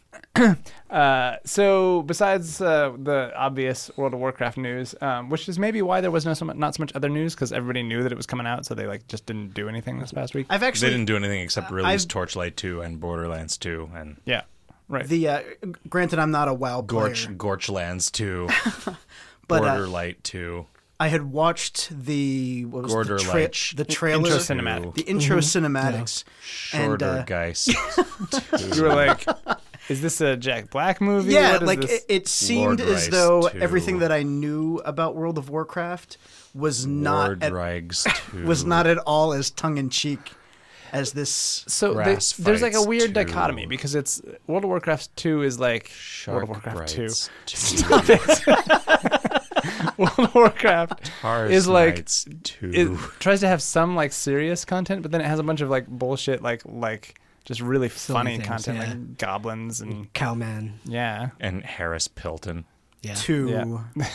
So besides the obvious World of Warcraft news, which is maybe why there was not so much other news, because everybody knew that it was coming out, so they like just didn't do anything this past week. I've They actually didn't do anything except release I've- Torchlight 2 and Borderlands 2 and Yeah, right. granted I'm not a WoW player, Gorchlands 2, but Borderlight 2. I had watched the what was the, Gorderlight the trailer, Intro cinematic. the intro cinematics, and Shortergeist. You were like, "Is this a Jack Black movie? yeah, What is like this?" it seemed Lord as Rice though 2. everything that I knew about World of Warcraft was not Wardrigs 2. was not at all as tongue in cheek as this. So Grass there's like a Fights weird 2. dichotomy, because it's World of Warcraft 2 is like World Shark of Warcraft Rights 2. 2. World of Warcraft Tars is like Knights 2. it tries to have some like serious content, but then it has a bunch of like bullshit, like just really funny things, content, yeah. like goblins and Cowman. yeah. and Harris Pilton. Yeah. Two. Yeah.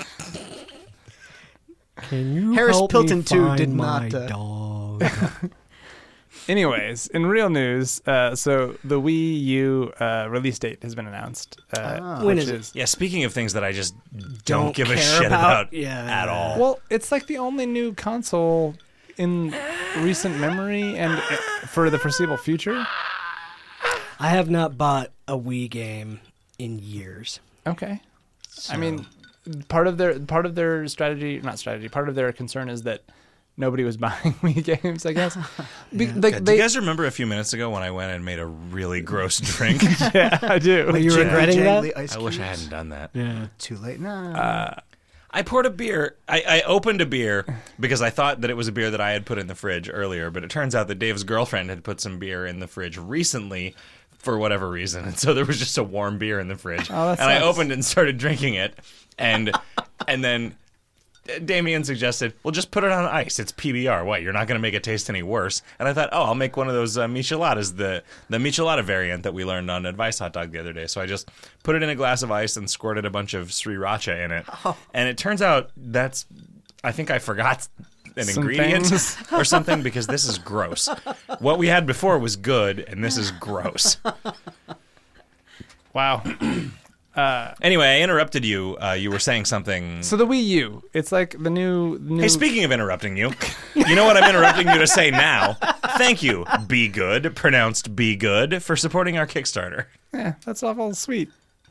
Can you Harris help Pilton me 2 find did my not, dog? Anyways, in real news, so the Wii U release date has been announced. When which is it? Yeah, speaking of things that I just don't Don't give a care shit about? about Yeah. at all. Well, it's like the only new console in recent memory and for the foreseeable future. I have not bought a Wii game in years. Okay. I mean, part of their strategy, not strategy, part of their concern is that nobody was buying Wii games, I guess. Do you guys remember a few minutes ago when I went and made a really gross drink? Yeah, I do. Are you regretting that? I wish I hadn't done that. Yeah. Too late now. I poured a beer. I opened a beer because I thought that it was a beer that I had put in the fridge earlier, but it turns out that Dave's girlfriend had put some beer in the fridge recently for whatever reason, and so there was just a warm beer in the fridge. Oh, that and I sucks. opened it and started drinking it, and then Damien suggested, well, just put it on ice. It's PBR. What, you're not going to make it taste any worse? And I thought, I'll make one of those micheladas, the michelada variant that we learned on Advice Hot Dog the other day. So I just put it in a glass of ice and squirted a bunch of sriracha in it. And it turns out I think I forgot an Some ingredient things. or something because this is gross. What we had before was good, and this is gross. Wow. Anyway, I interrupted you. You were saying something. So the Wii U, it's like the new. Hey, speaking of interrupting you, you know what I'm interrupting you to say now? Thank you, Be Good, pronounced Be Good, for supporting our Kickstarter. Yeah, that's awful sweet.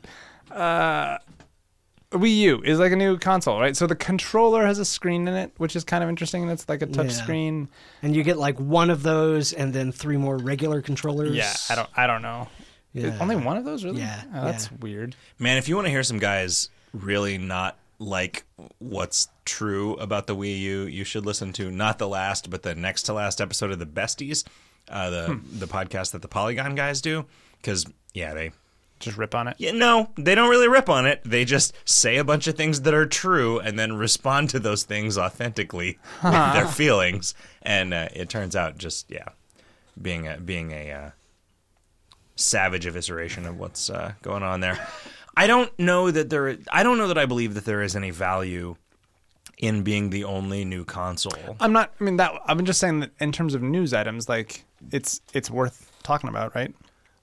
Wii U is like a new console, right? So the controller has a screen in it, which is kind of interesting. That's like a touch Yeah. screen. And you get like one of those and then 3 more regular controllers. Yeah, I don't know. Yeah. Only one of those, really? Yeah, Oh, that's yeah. weird. Man, if you want to hear some guys really not like what's true about the Wii U, you should listen to not the last, but the next to last episode of the Besties, the podcast that the Polygon guys do. Because, they... Just rip on it. Yeah, no, they don't really rip on it. They just say a bunch of things that are true and then respond to those things authentically with their feelings. And it turns out just, being a savage evisceration of what's going on there. I don't know that I believe that there is any value in being the only new console. I'm just saying that in terms of news items, like it's worth talking about, right?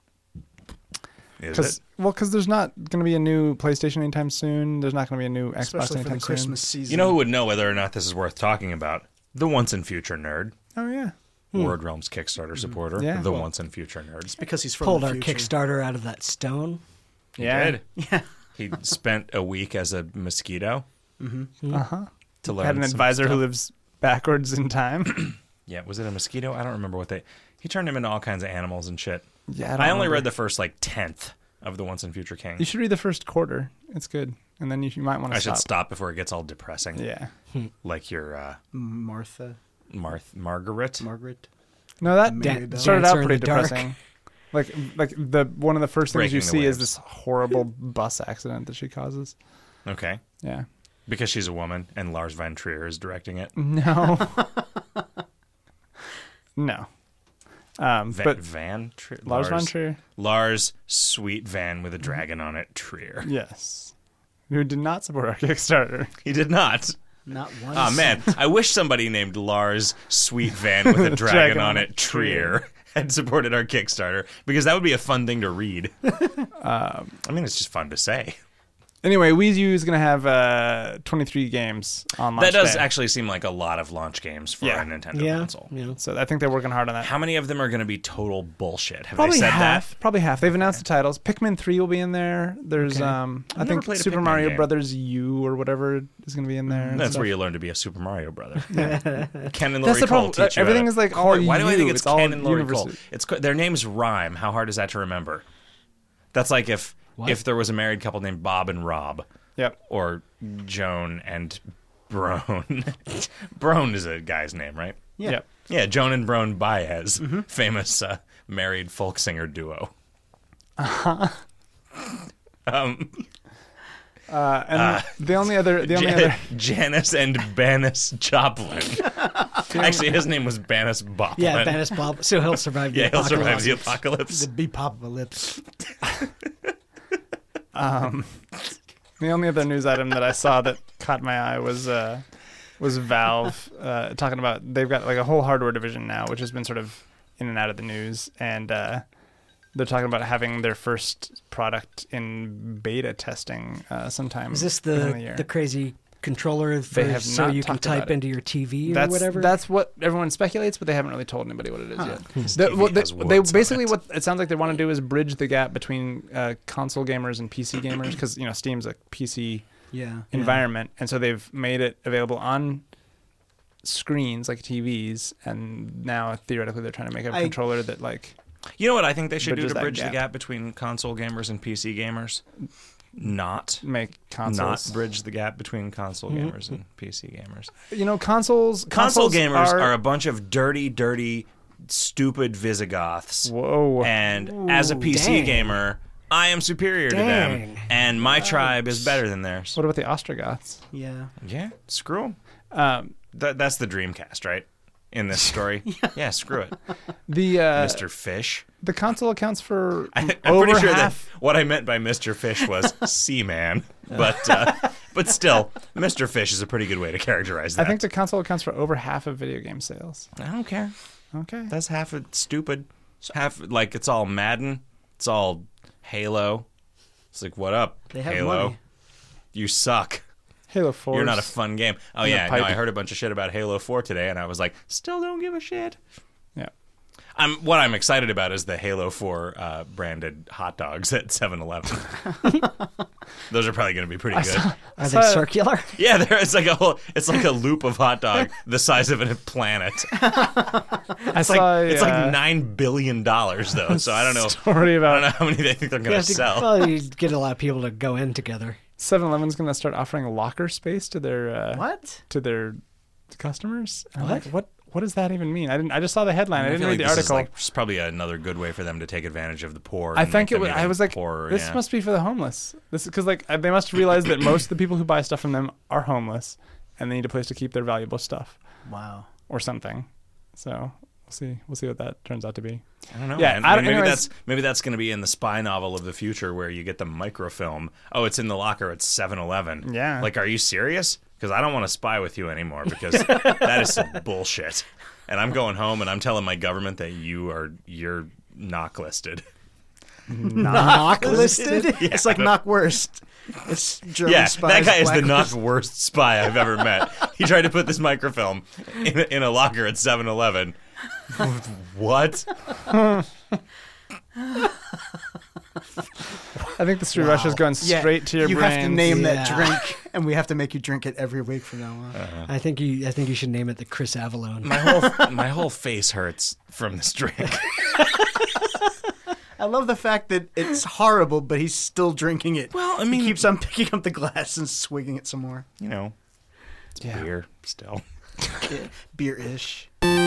Is it? Because there's not going to be a new PlayStation anytime soon. There's not going to be a new Xbox Especially for anytime the Christmas soon. season. You know who would know whether or not this is worth talking about? The Once and Future Nerd. Oh, yeah. Word Realms Kickstarter supporter. Yeah. The Well, Once and Future Nerd. because he's from Pulled the our future. Kickstarter out of that stone. He Yeah. did. Yeah. He spent a week as a mosquito Uh-huh. to learn Had an some advisor who stuff. lives backwards in time. Yeah, was it a mosquito? I don't remember what he turned him into all kinds of animals and shit. Yeah, I only read the first 10th of the Once and Future King. You should read the first quarter. It's good. And then you might want to I stop. should stop before it gets all depressing. Yeah. Like your Margaret. No, that Dan- started Dancer out in pretty the Dark. depressing. Like the one of the first things Breaking you the see is waves. this horrible bus accident that she causes. Okay. Yeah. Because she's a woman and Lars Van Trier is directing it. No. No. But Van Trier? Lars von Trier. Lars Sweet Van with a dragon on it, Trier. Yes. Who did not support our Kickstarter. He did not. Not one. Oh man, I wish somebody named Lars Sweet Van with a dragon on it, Trier, had supported our Kickstarter, because that would be a fun thing to read. I mean, it's just fun to say. Anyway, Wii U is going to have 23 games on launch That does day. actually seem like a lot of launch games for Yeah. a Nintendo Yeah. console. Yeah. So I think they're working hard on that. How many of them are going to be total bullshit? Have Probably they said half. that? Probably half. They've announced the titles. Pikmin 3 will be in there. There's Okay. I never think played a Super Pikmin Mario game. Brothers U or whatever is going to be in there. and That's stuff. where you learn to be a Super Mario brother. Ken and That's Laurie the Cole problem. teach you Everything how to- is like all Why do I U. think it's all Ken and Laurie Cole? university. Their names rhyme. How hard is that to remember? That's like if there was a married couple named Bob and Rob. Yep. Or Joan and Brone. Brone is a guy's name, right? Yeah. Yep. Yeah, Joan and Brone Baez, famous married folk singer duo. And the only other Janice and Bannis Joplin. Actually, his name was Bannis Boplin. Yeah, Bannis Bob. So he'll survive the Yeah, he'll apocalypse. survive the apocalypse. The Bepocalypse. the only other news item that I saw that caught my eye was Valve talking about they've got like a whole hardware division now, which has been sort of in and out of the news, and they're talking about having their first product in beta testing sometime Is this within the year. the crazy controller They have so not you can talked about type it. into your TV or That's whatever? that's what everyone speculates, but they haven't really told anybody what it is yet. His The- TV what has they woods on basically it. what it sounds like they want to do is bridge the gap between console gamers and PC gamers because Steam's a PC Yeah. environment, and so they've made it available on screens like TVs, and now theoretically they're trying to make a controller that like You know what I think they should do Bridges to that bridge the gap. gap between console gamers and PC gamers? Not make consoles. not bridge the gap between console gamers and PC gamers. Consoles Gamers are a bunch of dirty, stupid Visigoths. Whoa. And as a PC dang. gamer, I am superior to them, Dang. and my tribe is better than theirs. What about the Ostrogoths? Yeah. Yeah, screw them. Um, That's the Dreamcast, right? In this story, yeah, screw it, the Mr. Fish. the console accounts for I'm over pretty sure half. that what I meant by Mr. Fish was Seaman, but still, Mr. Fish is a pretty good way to characterize that. I think the console accounts for over half of video game sales. I don't care. Okay. That's half of stupid. Half like it's all Madden. It's all Halo. It's like, what up, They have Halo? money. You suck. Halo 4. You're not a fun game. Oh In the yeah, no, pipe. I heard a bunch of shit about Halo 4 today, and I was like, still don't give a shit. Yeah. What I'm excited about is the Halo 4 branded hot dogs at 7-Eleven. Those are probably going to be pretty good. Are they circular? Yeah, it's like a loop of hot dog the size of a planet. I saw It's like $9 billion though, so I don't know. story I about don't know how many they think they're You going have to to sell. probably get a lot of people to go in together. 7-Eleven's going to start offering locker space to their What? to their customers. I'm What? like, what does that even mean? I just saw the headline. I didn't feel read like the this is article. it's probably another good way for them to take advantage of the poor. I and think make it was. them I even was like, poorer, this yeah. must be for the homeless. This because they must realize that most of the people who buy stuff from them are homeless, and they need a place to keep their valuable stuff Wow. or something. So we'll see what that turns out to be. I don't know. Yeah, man. anyways- Maybe that's going to be in the spy novel of the future where you get the microfilm. Oh, it's in the locker at 7-Eleven. Yeah. Like, are you serious? Because I don't want to spy with you anymore because that is some bullshit. And I'm going home and I'm telling my government that you're knock listed. Knock listed? It's like knock worst. It's German Yeah, spies. that guy is the blacklist. not worst spy I've ever met. He tried to put this microfilm in a locker at 7-Eleven. What? I think the Street Rush is going Yeah, straight to your you brain. have to name that Yeah. drink, and we have to make you drink it every week from now on. I think you should name it the Chris Avalone. My whole face hurts from this drink. I love the fact that it's horrible, but he's still drinking it. Well, I mean- he keeps on picking up the glass and swigging it some more. You know, it's Yeah. beer still. Beer-ish.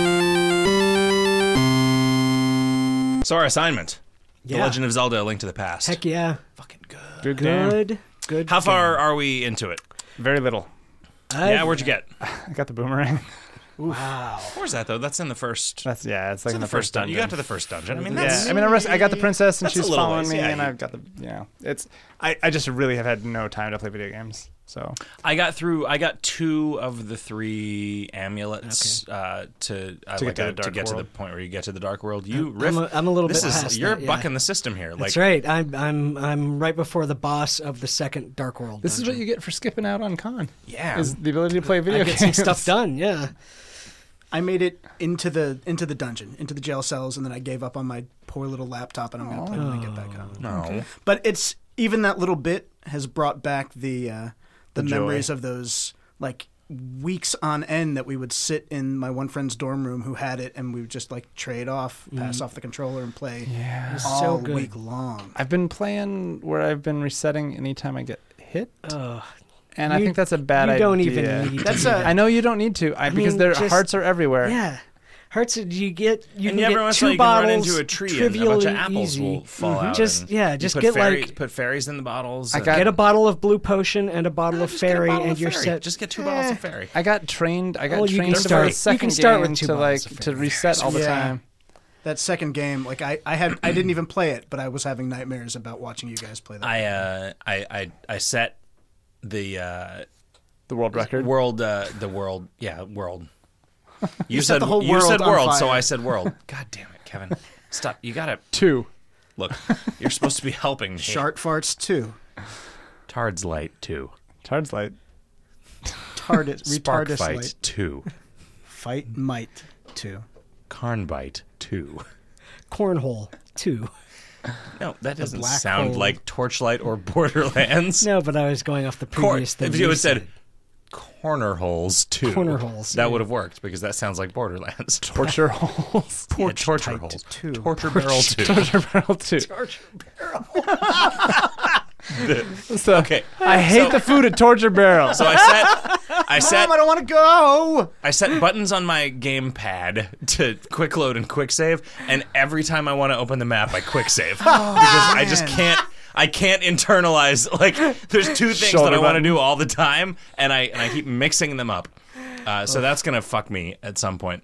So our assignment, The Yeah. Legend of Zelda: A Link to the Past. Heck yeah. Fucking good. Good game. Good. How far are we into it? Very little. Yeah, where'd you get? I got the boomerang. Wow. Where's that though? That's in the first. It's like It's in the first dungeon. You dungeon. got to the first dungeon. I mean, Yeah, that's I mean, I got the princess and That's a she's little following ways, me, yeah, and you- I've got the It's I just really have had no time to play video games. So I got 2 of the 3 amulets to get to the to Dark get to the World. point where you get to the Dark World. You Riff, I'm a little this bit is past you're that, yeah. bucking the system here. Like That's right. I'm right before the boss of the second Dark World. this is what dungeon. you get for skipping out on con. yeah. Is the ability to play video I games. get some stuff done. Yeah. I made it into the dungeon, into the jail cells, and then I gave up on my poor little laptop, and I'm going to play when I get back home. No. But it's even that little bit has brought back the joy. memories of those like weeks on end that we would sit in my one friend's dorm room who had it, and we would just like trade off, pass off the controller, and play Yeah. It's all so good. week long. I've been playing where I've been resetting anytime I get hit, Ugh. and I You- think that's a bad idea. You don't even need That's to. do a- that. I know you don't need to, because mean, their just- hearts are everywhere. Yeah. Hurts. You get you And can every get once in a 2 while you can run bottles. into a tree and a bunch of trivially apples easy. will fall out. Just and yeah, you just put get fairies, like put fairies in the bottles. I and- got- get a bottle of blue potion and a bottle of Just get a fairy, bottle and of you're fairy. set. Just get 2 bottles of fairy. I got trained. I got Well, you trained can for start- the second you can start with game 2 to bottles like of to fairy. reset all the Yeah. time. That second game, like I didn't even play it, but I was having nightmares about watching you guys play that. I set the The world record. world. You set said the whole you world said on world, so fire. I said world. God damn it, Kevin! Stop. You gotta 2. look. You're supposed to be helping me. Shart farts too. Tard's light too. Tard's light. Spark retardus Fight light. 2. Fight Might 2. Carnbite 2. Cornhole 2. No, that doesn't black sound hole. like Torchlight or Borderlands. No, but I was going off the previous thing. If you had said Corner Holes 2, Corner Holes, that yeah. would have worked because that sounds like Borderlands. Torture holes. Torture Tight Holes 2. Torture Barrel 2. Torture barrel 2. So, Okay, I hate the food at Torture Barrel. so I set Mom, I don't want to go. I set buttons on my gamepad to quick load and quick save, and every time I want to open the map, I quick save because I just can't. I can't internalize, like, there's two things Shoulder that I want to button. do all the time, and I keep mixing them up. So that's going to fuck me at some point.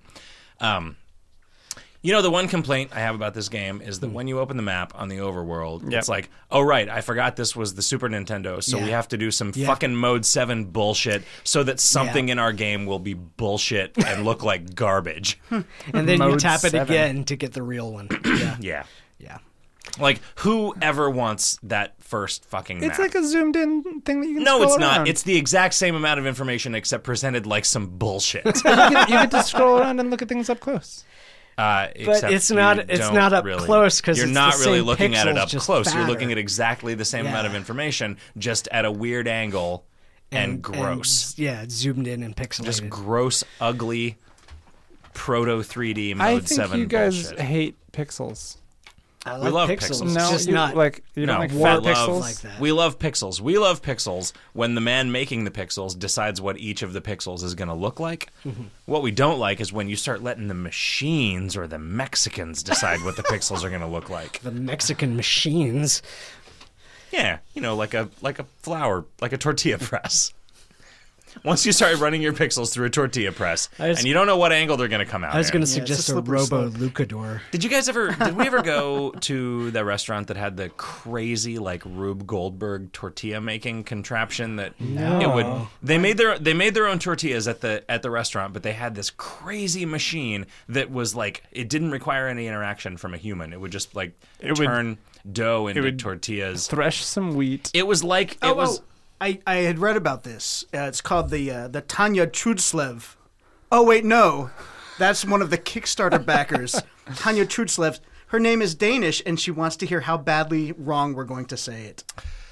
You know, the one complaint I have about this game is that when you open the map on the overworld, Yep. it's like, oh, right, I forgot this was the Super Nintendo, so we Yeah. have to do some Yeah. fucking Mode 7 bullshit so that something in our game will be bullshit and look like garbage. And then you Mode tap it 7. again to get the real one. Yeah. Yeah. Yeah. Like, who ever wants that first fucking map? It's like a zoomed in thing that you can No, scroll it's not. around. It's the exact same amount of information except presented like some bullshit. you get to scroll around and look at things up close. But Except it's you not. It's don't not up really. close because you're it's not the really same looking at it pixels, up just close. You're fatter. looking at exactly the same amount of Yeah. information, just at a weird angle and gross. yeah, zoomed in and pixelated. Just gross, ugly, proto 3D mode I think 7 you guys bullshit. hate pixels. I we love pixels. pixels. It's No, just you, not like you No, don't like we fat love- pixels. like that. We love pixels. We love pixels when the man making the pixels decides what each of the pixels is going to look like. What we don't like is when you start letting the machines or the Mexicans decide what the pixels are going to look like. the Mexican machines. Yeah, you know, like a flour, like a tortilla press. Once you start running your pixels through a tortilla press, and you don't know what angle they're going to come out I was in. going to Yeah, it's suggest a a slippery Robo slope. Lucador. Did we ever go to the restaurant that had the crazy like Rube Goldberg tortilla making contraption that it would they made their own tortillas at the restaurant, but they had this crazy machine that was like it didn't require any interaction from a human. It would just like turn dough into would tortillas. Thresh some wheat. It was like it was I had read about this. It's called the Tanya Trudslev. Oh wait, no, that's one of the Kickstarter backers. Tanya Trudslev. Her name is Danish, and she wants to hear how badly wrong we're going to say it.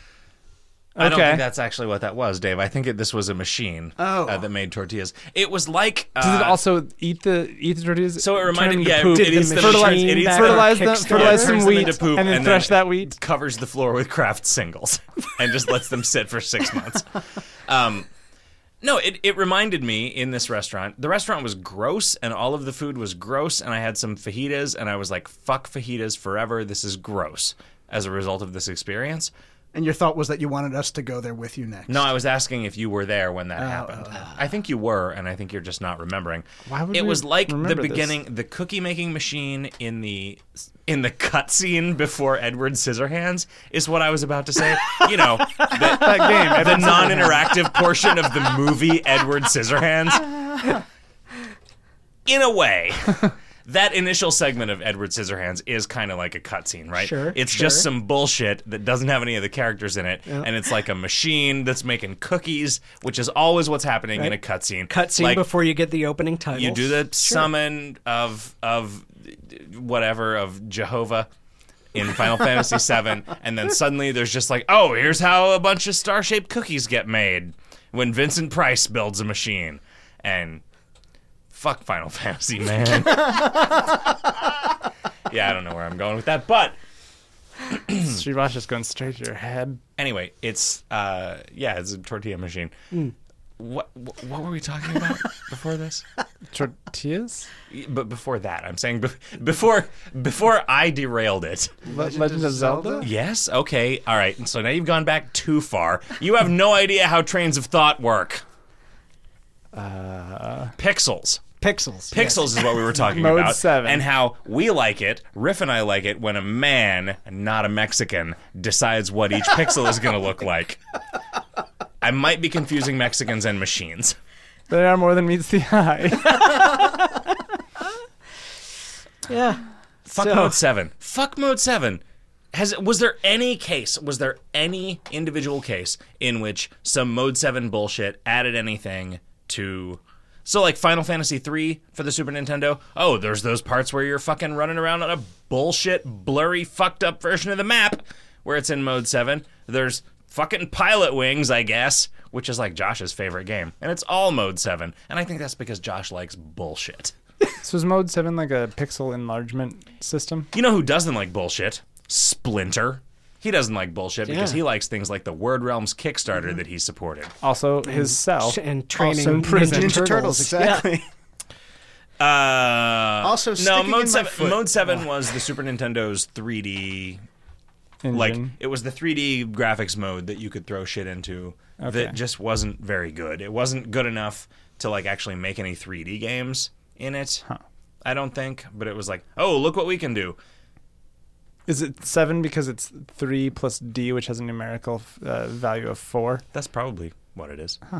I don't Okay. think that's actually what that was, Dave. I think this was a machine that made tortillas. It was like Does it also eat the tortillas? so it reminded turn me. them to Yeah, poop? it eats the fertilize, it eats fertilize, the, fertilize some turns them wheat into poop, and then thresh that wheat. Covers the floor with craft singles and just lets them sit for 6 months. No, it reminded me in this restaurant. The restaurant was gross, and all of the food was gross, and I had some fajitas, and I was like, fuck fajitas forever. This is gross as a result of this experience. And your thought was that you wanted us to go there with you next. No, I was asking if you were there when that happened. I think you were, and I think you're just not remembering. Why would it we was like the remember this? beginning, the cookie making machine in the cutscene before Edward Scissorhands is what I was about to say. You know, That game. the non-interactive portion of the movie Edward Scissorhands. In a way. That initial segment of Edward Scissorhands is kind of like a cutscene, right? Sure, It's sure. just some bullshit that doesn't have any of the characters in it, and it's like a machine that's making cookies, which is always what's happening in a cutscene. Cutscene Like, before you get the opening title. you do the summon of whatever of Jehovah in Final Fantasy VII, and then suddenly there's just like, oh, here's how a bunch of star-shaped cookies get made when Vincent Price builds a machine, and fuck Final Fantasy, man. Yeah, I don't know where I'm going with that, but Srivash is going straight to your head. anyway, it's it's a tortilla machine. What were we talking about before this? Tortillas? But before that, I'm saying before I derailed it. Legend of Zelda? Yes. Okay. All right. So now you've gone back too far. You have no idea how trains of thought work. Pixels. Pixels. Pixels is what we were talking Mode about. 7. And how we like it, Riff and I like it, when a man, not a Mexican, decides what each pixel is going to look like. I might be confusing Mexicans and machines. They are more than meets the eye. Yeah. Fuck So- Mode 7. Fuck Mode 7. Was there any individual case in which some Mode 7 bullshit added anything to... So, like, Final Fantasy III for the Super Nintendo, oh, there's those parts where you're fucking running around on a bullshit, blurry, fucked up version of the map where it's in Mode 7. There's fucking Pilot Wings, I guess, which is, like, Josh's favorite game. And it's all Mode 7. And I think that's because Josh likes bullshit. So is Mode 7 like a pixel enlargement system? You know who doesn't like bullshit? Splinter. He doesn't like bullshit because he likes things like the Word Realms Kickstarter that he supported. Also, his cell. And training Also prison. Ninja Turtles, exactly. Also, No, sticking Mode in my 7, foot. Mode 7 was the Super Nintendo's 3D... Engine. Like, it was the 3D graphics mode that you could throw shit into that just wasn't very good. It wasn't good enough to, like, actually make any 3D games in it, I don't think. But it was like, oh, look what we can do. Is it 7 because it's 3 plus D, which has a numerical value of 4? That's probably what it is.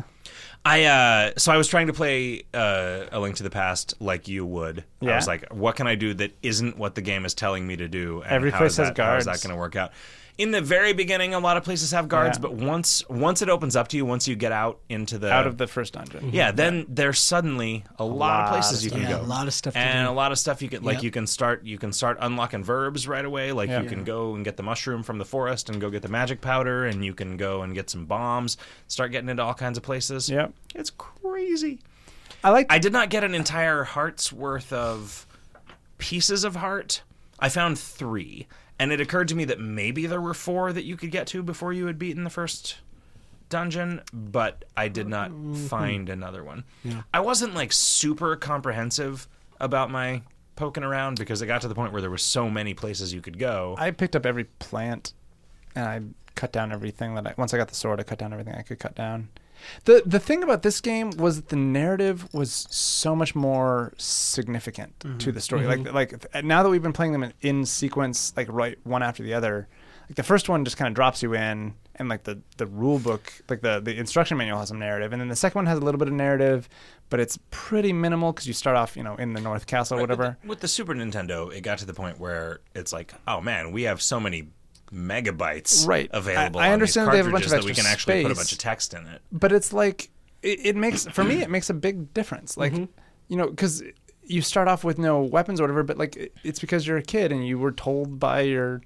So I was trying to play A Link to the Past like you would. Yeah. I was like, what can I do that isn't what the game is telling me to do? And Every place has How is that guards. going to work out? In the very beginning, a lot of places have guards, Yeah. but once it opens up to you, once you get out into the Out of the first dungeon. yeah, then there's suddenly a lot of places you can Yeah, go. a lot of stuff to and do. a lot of stuff you can like. Yep. You can start unlocking verbs right away. Like Yeah. you can go and get the mushroom from the forest and go get the magic powder, and you can go and get some bombs. Start getting into all kinds of places. Yep. It's crazy. I I did not get an entire heart's worth of pieces of heart. I found 3. And it occurred to me that maybe there were 4 that you could get to before you had beaten the first dungeon, but I did not find another one. Yeah. I wasn't like super comprehensive about my poking around because it got to the point where there were so many places you could go. I picked up every plant, and I cut down everything that once I got the sword, I cut down everything I could cut down. The thing about this game was that the narrative was so much more significant to the story. Like now that we've been playing them in sequence, like right one after the other, like the first one just kind of drops you in, and like the rule book, like the instruction manual has some narrative, and then the second one has a little bit of narrative, but it's pretty minimal because you start off, in the North Castle or whatever. With the Super Nintendo, it got to the point where it's like, oh man, we have so many megabytes available. I understand on they these have a bunch of cartridges that we extra can actually put a space. bunch of text in it. But it's like it makes, for me, it makes a big difference. Like, because you start off with no weapons or whatever, but like it's because you're a kid and you were told by your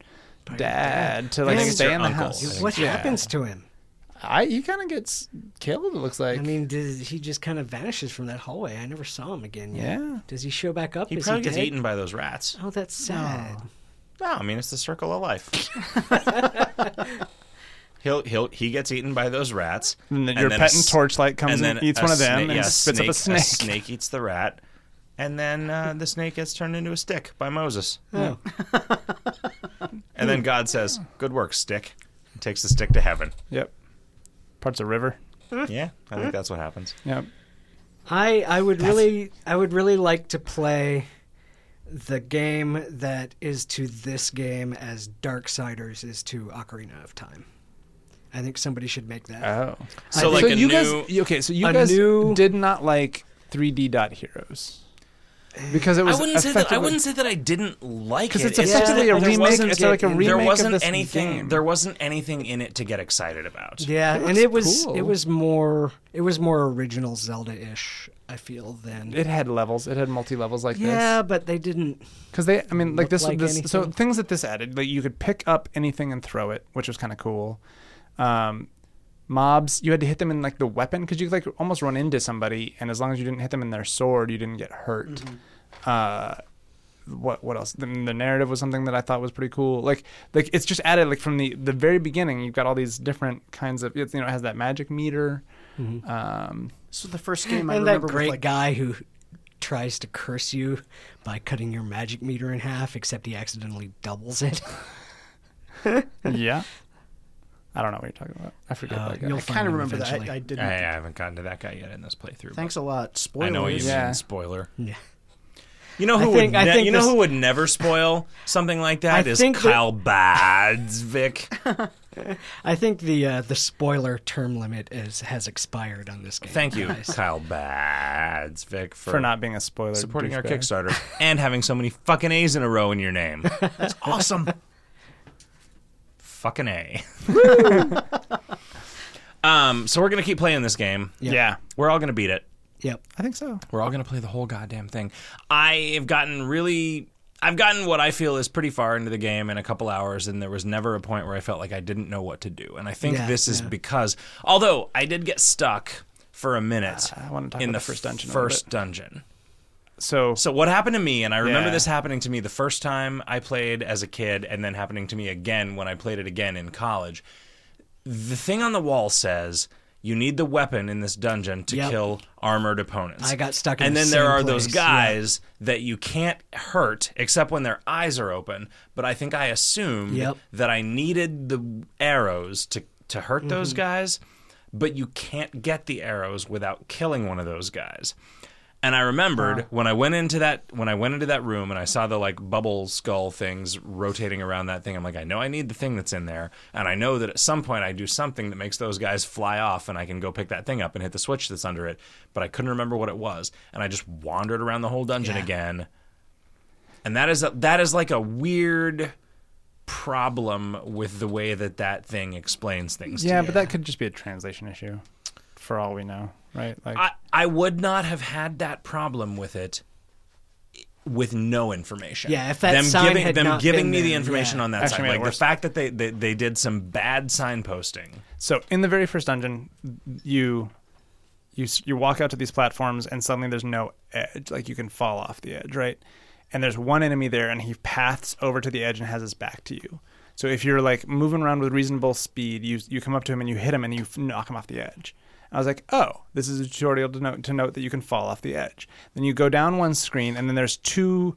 dad to like I think it's stay your in the uncle. house. What happens to him? He kind of gets killed. It looks like. I mean, he just kind of vanishes from that hallway. I never saw him again yet. Yeah. Does he show back up? He Is probably he gets dead? eaten by those rats. Oh, that's sad. No, I mean it's the circle of life. He gets eaten by those rats. And then your pet and torchlight comes and eats one of them and spits up a snake. A snake eats the rat, and then the snake gets turned into a stick by Moses. Oh. And then God says, "Good work, stick." And takes the stick to heaven. Yep. Parts of river. Yeah, I think that's what happens. Yep. I would really like to play the game that is to this game as Darksiders is to Ocarina of Time. I think somebody should make that. Oh. So like a you new. guys, so you a guys new- did not like 3D Dot Heroes because it was I wouldn't effectively- say that I didn't like it. because it's It's effectively just a that there remake. wasn't- It's like a remake There of wasn't this anything. game. There wasn't anything in it to get excited about. Yeah, and looks it was cool. it was more original Zelda-ish, I feel, than It had levels. It had multi-levels like yeah, this. but they didn't. Because like look this, like so anything. things that this added, like you could pick up anything and throw it, which was kind of cool. Mobs, you had to hit them in like the weapon because you could like almost run into somebody, and as long as you didn't hit them in their sword, you didn't get hurt. What else? The narrative was something that I thought was pretty cool. Like it's just added like from the very beginning. You've got all these different kinds of it has that magic meter. So the first game I And that remember great with like guy who tries to curse you by cutting your magic meter in half, except he accidentally doubles it. Yeah. I don't know what you're talking about. I forget that guy. you'll I find kind of him remember that. eventually. I didn't. I haven't gotten to that guy yet in this playthrough. Thanks a lot. but Spoilers. I know what you Yeah. mean. Spoiler. Yeah. You know who I think you know this- who would never spoil something like that I is think that- Kyle Badsvik. I think the spoiler term limit has expired on this game. Thank you, guys. Kyle Badsvik, for not being a spoiler. supporting our douchebag. Kickstarter and having so many fucking A's in a row in your name. Awesome. fucking A. So we're gonna keep playing this game. Yeah. We're all gonna beat it. Yep. I think so. We're all gonna play the whole goddamn thing. I've gotten what I feel is pretty far into the game in a couple hours, and there was never a point where I felt like I didn't know what to do. And I think this is because, although I did get stuck for a minute I want to talk in about the the first dungeon. First dungeon. So So what happened to me, and I remember Yeah. this happening to me the first time I played as a kid, and then happening to me again when I played it again in college. The thing on the wall says you need the weapon in this dungeon to kill armored opponents. I got stuck in and the then there same are those place, guys that you can't hurt except when their eyes are open. But I think I assumed that I needed the arrows to hurt those guys, but you can't get the arrows without killing one of those guys. And I remembered when I went into that room and I saw the like bubble skull things rotating around that thing, I'm like, I know I need the thing that's in there, and I know that at some point I do something that makes those guys fly off and I can go pick that thing up and hit the switch that's under it, but I couldn't remember what it was, and I just wandered around the whole dungeon again. And that is like a weird problem with the way that thing explains things to yeah, you. but that could just be a translation issue, for all we know, right? Like I would not have had that problem with it with no information. Yeah, if that sign had not giving been me the there, information yeah. on that Actually side, made it like the worse. fact that they did some bad signposting. So in the very first dungeon, you walk out to these platforms and suddenly there's no edge, like you can fall off the edge, right? And there's one enemy there, and he paths over to the edge and has his back to you. So if you're like moving around with reasonable speed, you come up to him and you hit him and you knock him off the edge. I was like, oh, this is a tutorial to note that you can fall off the edge. Then you go down one screen, and then there's two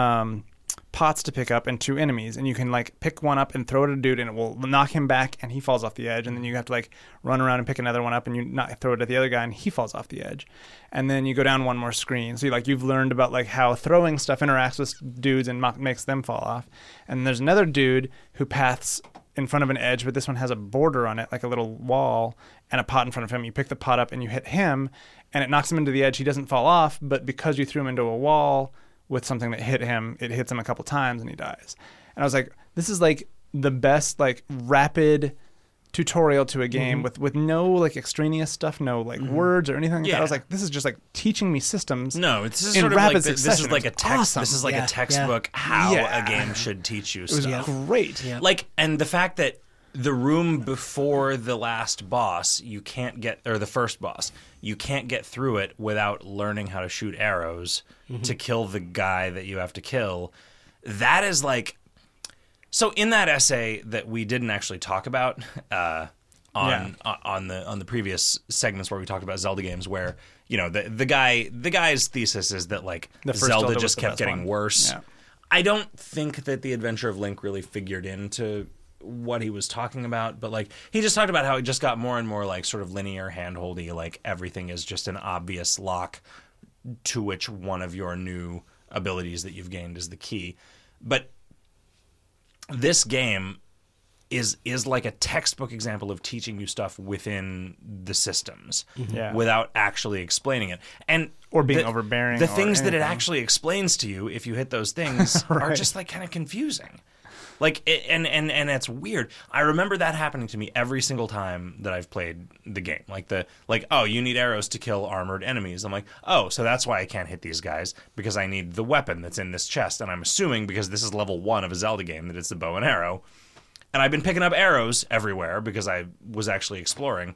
pots to pick up and two enemies, and you can like pick one up and throw it at a dude, and it will knock him back, and he falls off the edge. And then you have to like run around and pick another one up, and you throw it at the other guy, and he falls off the edge. And then you go down one more screen, so you've learned about like how throwing stuff interacts with dudes and makes them fall off. And there's another dude who paths in front of an edge, but this one has a border on it, like a little wall, and a pot in front of him. You pick the pot up and you hit him, and it knocks him into the edge. He doesn't fall off, but because you threw him into a wall with something that hit him, it hits him a couple times and he dies. And I was like, this is like the best like rapid tutorial to a game with no like extraneous stuff, no like words or anything like that. I was like, this is just like teaching me systems. No, this is in sort of rapid like this succession. is like a It's text. awesome. This is like Yeah, a textbook how Yeah. a game should teach you It was stuff. great. Yeah. Like, and the fact that the room before the last boss, you can't get, or the first boss, you can't get through it without learning how to shoot arrows to kill the guy that you have to kill. That is like, so in that essay that we didn't actually talk about on the previous segments where we talked about Zelda games, where the guy's thesis is that like The first Zelda was just the kept best getting one. worse. Yeah. I don't think that the Adventure of Link really figured into what he was talking about, but like he just talked about how it just got more and more like sort of linear, handholdy, like everything is just an obvious lock to which one of your new abilities that you've gained is the key. But this game is like a textbook example of teaching you stuff within the systems Yeah. without actually explaining it. And Or being overbearing The or things that it anything. actually explains to you if you hit those things are just like kind of confusing. Like and it's weird. I remember that happening to me every single time that I've played the game. Oh, you need arrows to kill armored enemies. I'm like, oh, so that's why I can't hit these guys, because I need the weapon that's in this chest. And I'm assuming because this is level 1 of a Zelda game that it's the bow and arrow. And I've been picking up arrows everywhere because I was actually exploring.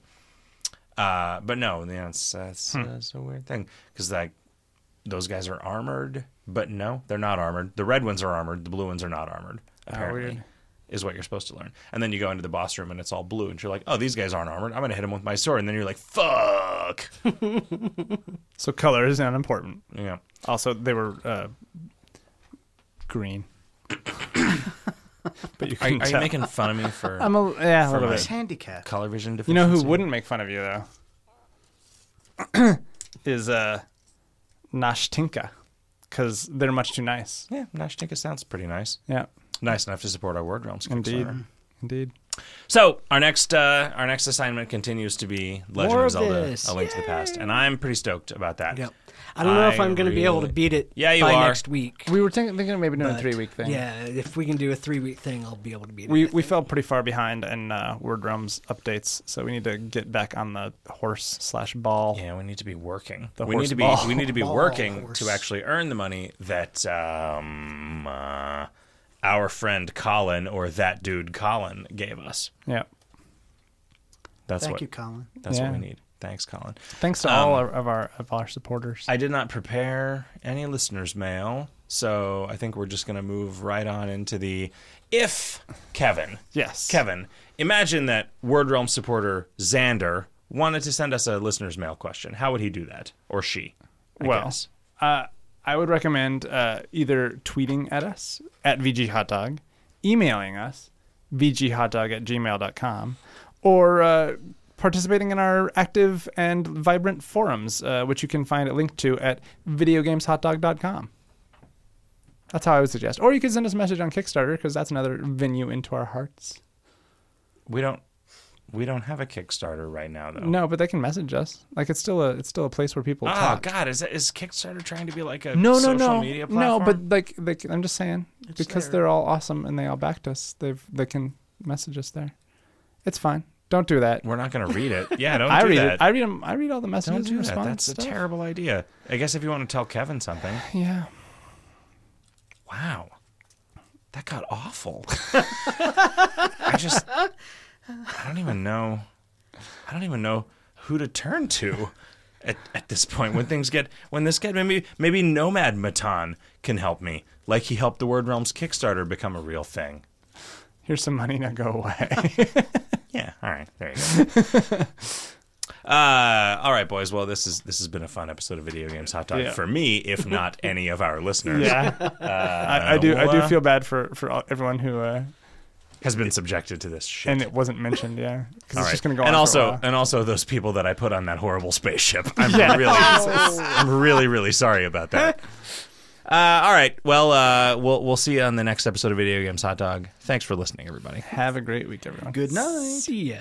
But no, that's a weird thing, because like those guys are armored, but no, they're not armored. The red ones are armored. The blue ones are not armored. Apparently, weird. is what you're supposed to learn. And then you go into the boss room and it's all blue, and you're like, oh, these guys aren't armored. I'm gonna hit them with my sword. And then you're like, fuck. So color is unimportant. Yeah. Also, they were green. But you Are can you tell. making fun of me for I'm a little my- It's bit. handicap. color vision You deficiency? know who wouldn't make fun of you though? Is Nashtinka, because they're much too nice. Yeah, Nashtinka sounds pretty nice. Yeah, Nice enough to support our Word Realms. indeed, Kickstarter. indeed. So our next assignment continues to be Legend More of of Zelda: this. A Link to the Past, and I'm pretty stoked about that. Yep. I don't know if I I'm going to be able to really- beat it Yeah, you by are. next week. We were thinking of maybe doing a but 3-week thing. Yeah, if we can do a 3-week thing, I'll be able to beat it. We fell pretty far behind in Word Realms updates, so we need to get back on the horse/ball. Yeah, we need to be working. The we horse need to ball. be we need to be Ball working horse. to actually earn the money that our friend Colin, or that dude Colin, gave us. Yeah. That's Thank what you, Colin. that's what Yeah. we need. Thanks, Colin. Thanks to all of our supporters. I did not prepare any listeners' mail, so I think we're just going to move right on into the if Kevin. Yes. Kevin, imagine that Word Realm supporter Xander wanted to send us a listener's mail question. How would he do that? Or she, I Well, guess. I would recommend either tweeting at us at VGHotDog, emailing us vghotdog@gmail.com, or participating in our active and vibrant forums, which you can find a link to at videogameshotdog.com. That's how I would suggest. Or you could send us a message on Kickstarter, because that's another venue into our hearts. We don't have a Kickstarter right now, though. No, but they can message us. Like, it's still a place where people Oh talk. God, is Kickstarter trying to be like a No, social media platform? no. But like, I'm just saying, because there. they're all awesome and they all backed us. They can message us there. It's fine. Don't do that. We're not going to read it. Yeah, don't I do read that. it. I read them. I read all the messages. Don't do and that. respond That's to a stuff. terrible idea. I guess if you want to tell Kevin something. Yeah. Wow. That got awful. I don't even know who to turn to at this point when maybe Nomad Matan can help me, like he helped the Word Realms Kickstarter become a real thing. Here's some money. Now go away. Yeah, all right. There you go. All right, boys. Well, this has been a fun episode of Video Games Hot Dog Yeah. for me, if not any of our listeners. Yeah. I do feel bad for everyone who Has been subjected to this shit. and it wasn't mentioned. Yeah. Because All it's right. just gonna go on. and for a also while. and also those people that I put on that horrible spaceship. Yeah. I'm really sorry about that. All right. Well, we'll see you on the next episode of Video Games Hot Dog. Thanks for listening, everybody. Have a great week, everyone. Good night. See ya.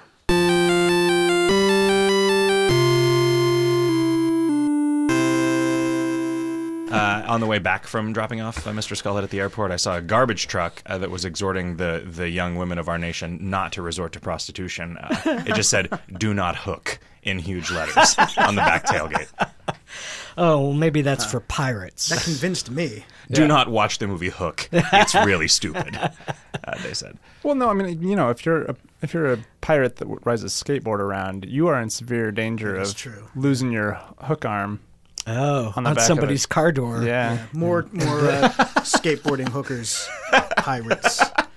On the way back from dropping off Mr. Skullhead at the airport, I saw a garbage truck that was exhorting the young women of our nation not to resort to prostitution. It just said, "Do not hook" in huge letters on the back tailgate. Oh, well, maybe that's for pirates. That convinced me. Do not watch the movie Hook. It's really stupid, they said. Well, no, I mean, if you're a pirate that rides a skateboard around, you are in severe danger That's of true. losing your hook arm. Oh, On the on back of somebody's it. car door. Yeah. More skateboarding hookers, pirates.